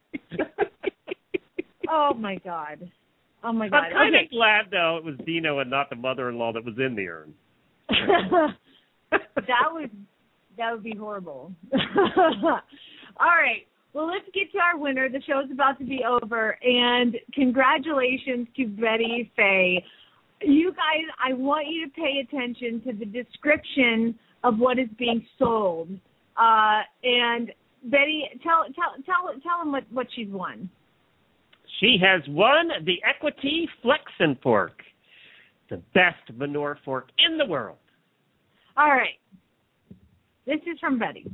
Oh, my God. Oh, my God. I'm kind of glad, though, it was Dino and not the mother-in-law that was in the urn. That would be horrible. All right. Well, let's get to our winner. The show's about to be over, and congratulations to Betty Faye. You guys, I want you to pay attention to the description of what is being sold. And Betty, tell them what she's won. She has won the Equity Flexin Fork, the best manure fork in the world. All right. This is from Betty.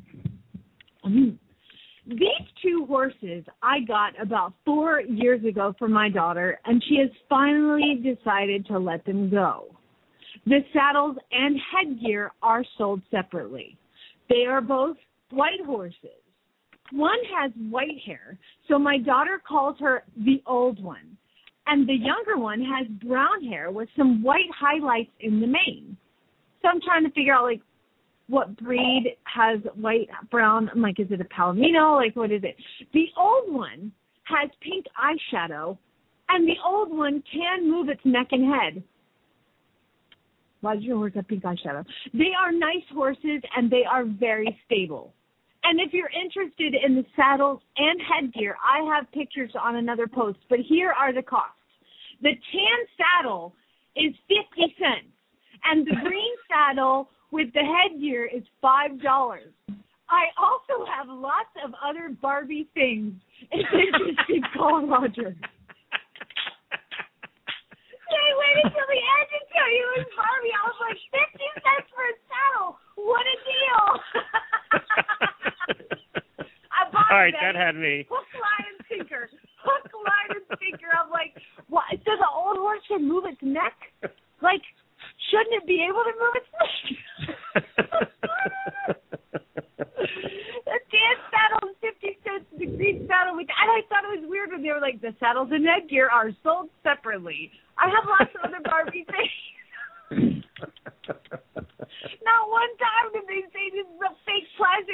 These two horses I got about 4 years ago for my daughter, and she has finally decided to let them go. The saddles and headgear are sold separately. They are both white horses. One has white hair, so my daughter calls her the old one, and the younger one has brown hair with some white highlights in the mane. So I'm trying to figure out, like, what breed has white, brown? I'm like, is it a Palomino? Like, what is it? The old one has pink eyeshadow, and the old one can move its neck and head. Why does your horse have pink eyeshadow? They are nice horses, and they are very stable. And if you're interested in the saddles and headgear, I have pictures on another post, but here are the costs. The tan saddle is 50 cents, and the green saddle with the headgear is $5. I also have lots of other Barbie things. It's interesting. Call Roger. They waited till the end to tell you it was Barbie. I was like, 50 cents for a saddle. What a deal. I bought All right, that had me. Hook, line, and sinker. Hook, line, and sinker. I'm like, what? So the old horse can move its neck? Like, shouldn't it be able to move its neck? The tan saddle is 50 cents. The green saddle, and I thought it was weird when they were like, the saddles and headgear are sold separately. I have lots of other Barbie things. Not one time did they say this is a fake plastic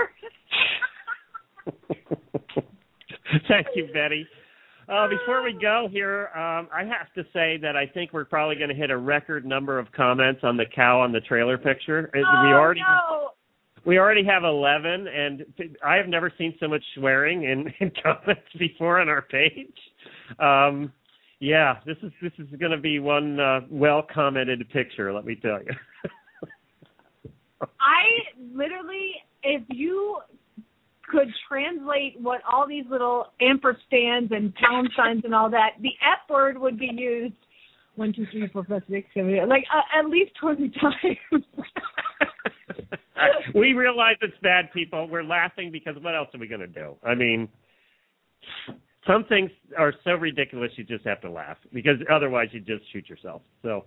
horse. Thank you, Betty. Before we go here, I have to say that I think we're probably going to hit a record number of comments on the cow on the trailer picture. We already have 11, and I have never seen so much swearing in comments before on our page. Yeah, this is going to be one well-commented picture, let me tell you. I literally, if you could translate what all these little ampersands and pound signs and all that, the F word would be used 1, 2, 3, 4, 5, 6, 7, 8, like at least 20 times. We realize it's bad, people. We're laughing because what else are we going to do? I mean, some things are so ridiculous you just have to laugh because otherwise you just shoot yourself. So,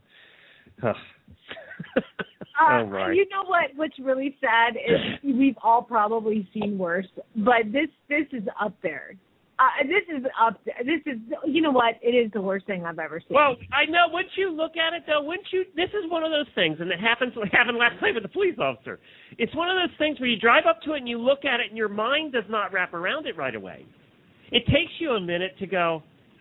all right. You know what's really sad is we've all probably seen worse, but this is up there. This is up there. This is, you know what? It is the worst thing I've ever seen. Well, I know. Once you look at it, though, this is one of those things, and it happened last night with the police officer. It's one of those things where you drive up to it and you look at it and your mind does not wrap around it right away. It takes you a minute to go,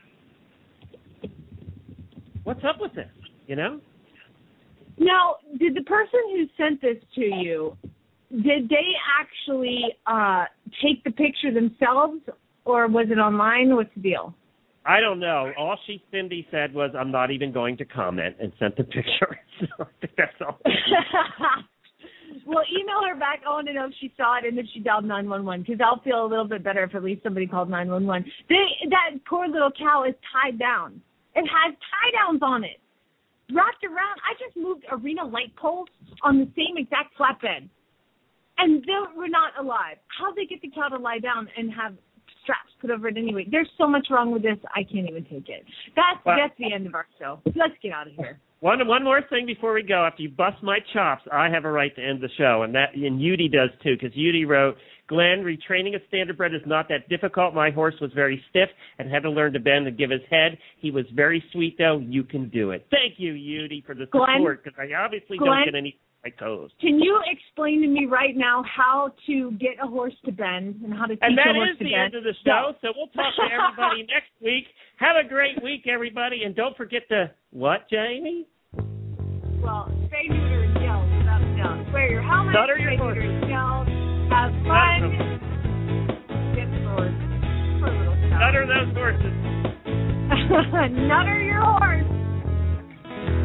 what's up with this, you know? Now, did the person who sent this to you, did they actually take the picture themselves, or was it online? What's the deal? I don't know. All Cindy said was, I'm not even going to comment, and sent the picture. So I think that's all. Well, email her back. I want to know if she saw it and if she dialed 911, because I'll feel a little bit better if at least somebody called 911. That poor little cow is tied down. It has tie-downs on it. Wrapped around. I just moved arena light poles on the same exact flatbed, and they were not alive. How'd they get the cow to lie down and have straps put over it anyway? There's so much wrong with this, I can't even take it. That's the end of our show. Let's get out of here. One more thing before we go. After you bust my chops, I have a right to end the show, and Yudi does too, because Yudi wrote, Glenn, retraining a standardbred is not that difficult. My horse was very stiff and had to learn to bend and give his head. He was very sweet, though. You can do it. Thank you, Yudi, for the support, because I obviously don't get any my toes. Can you explain to me right now how to get a horse to bend and how to teach a horse to bend? And that is the end of the show, so we'll talk to everybody next week. Have a great week, everybody, and don't forget to, what, Jamie? Well, spay, neuter, and yell without a doubt. Wear your helmet, Nutter spay, your neuter, and yell. Have fun. Get swords. For a little stuff. Nutter those horses. Nutter your horse.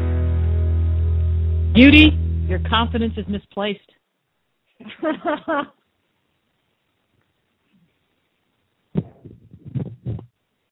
Beauty, your confidence is misplaced.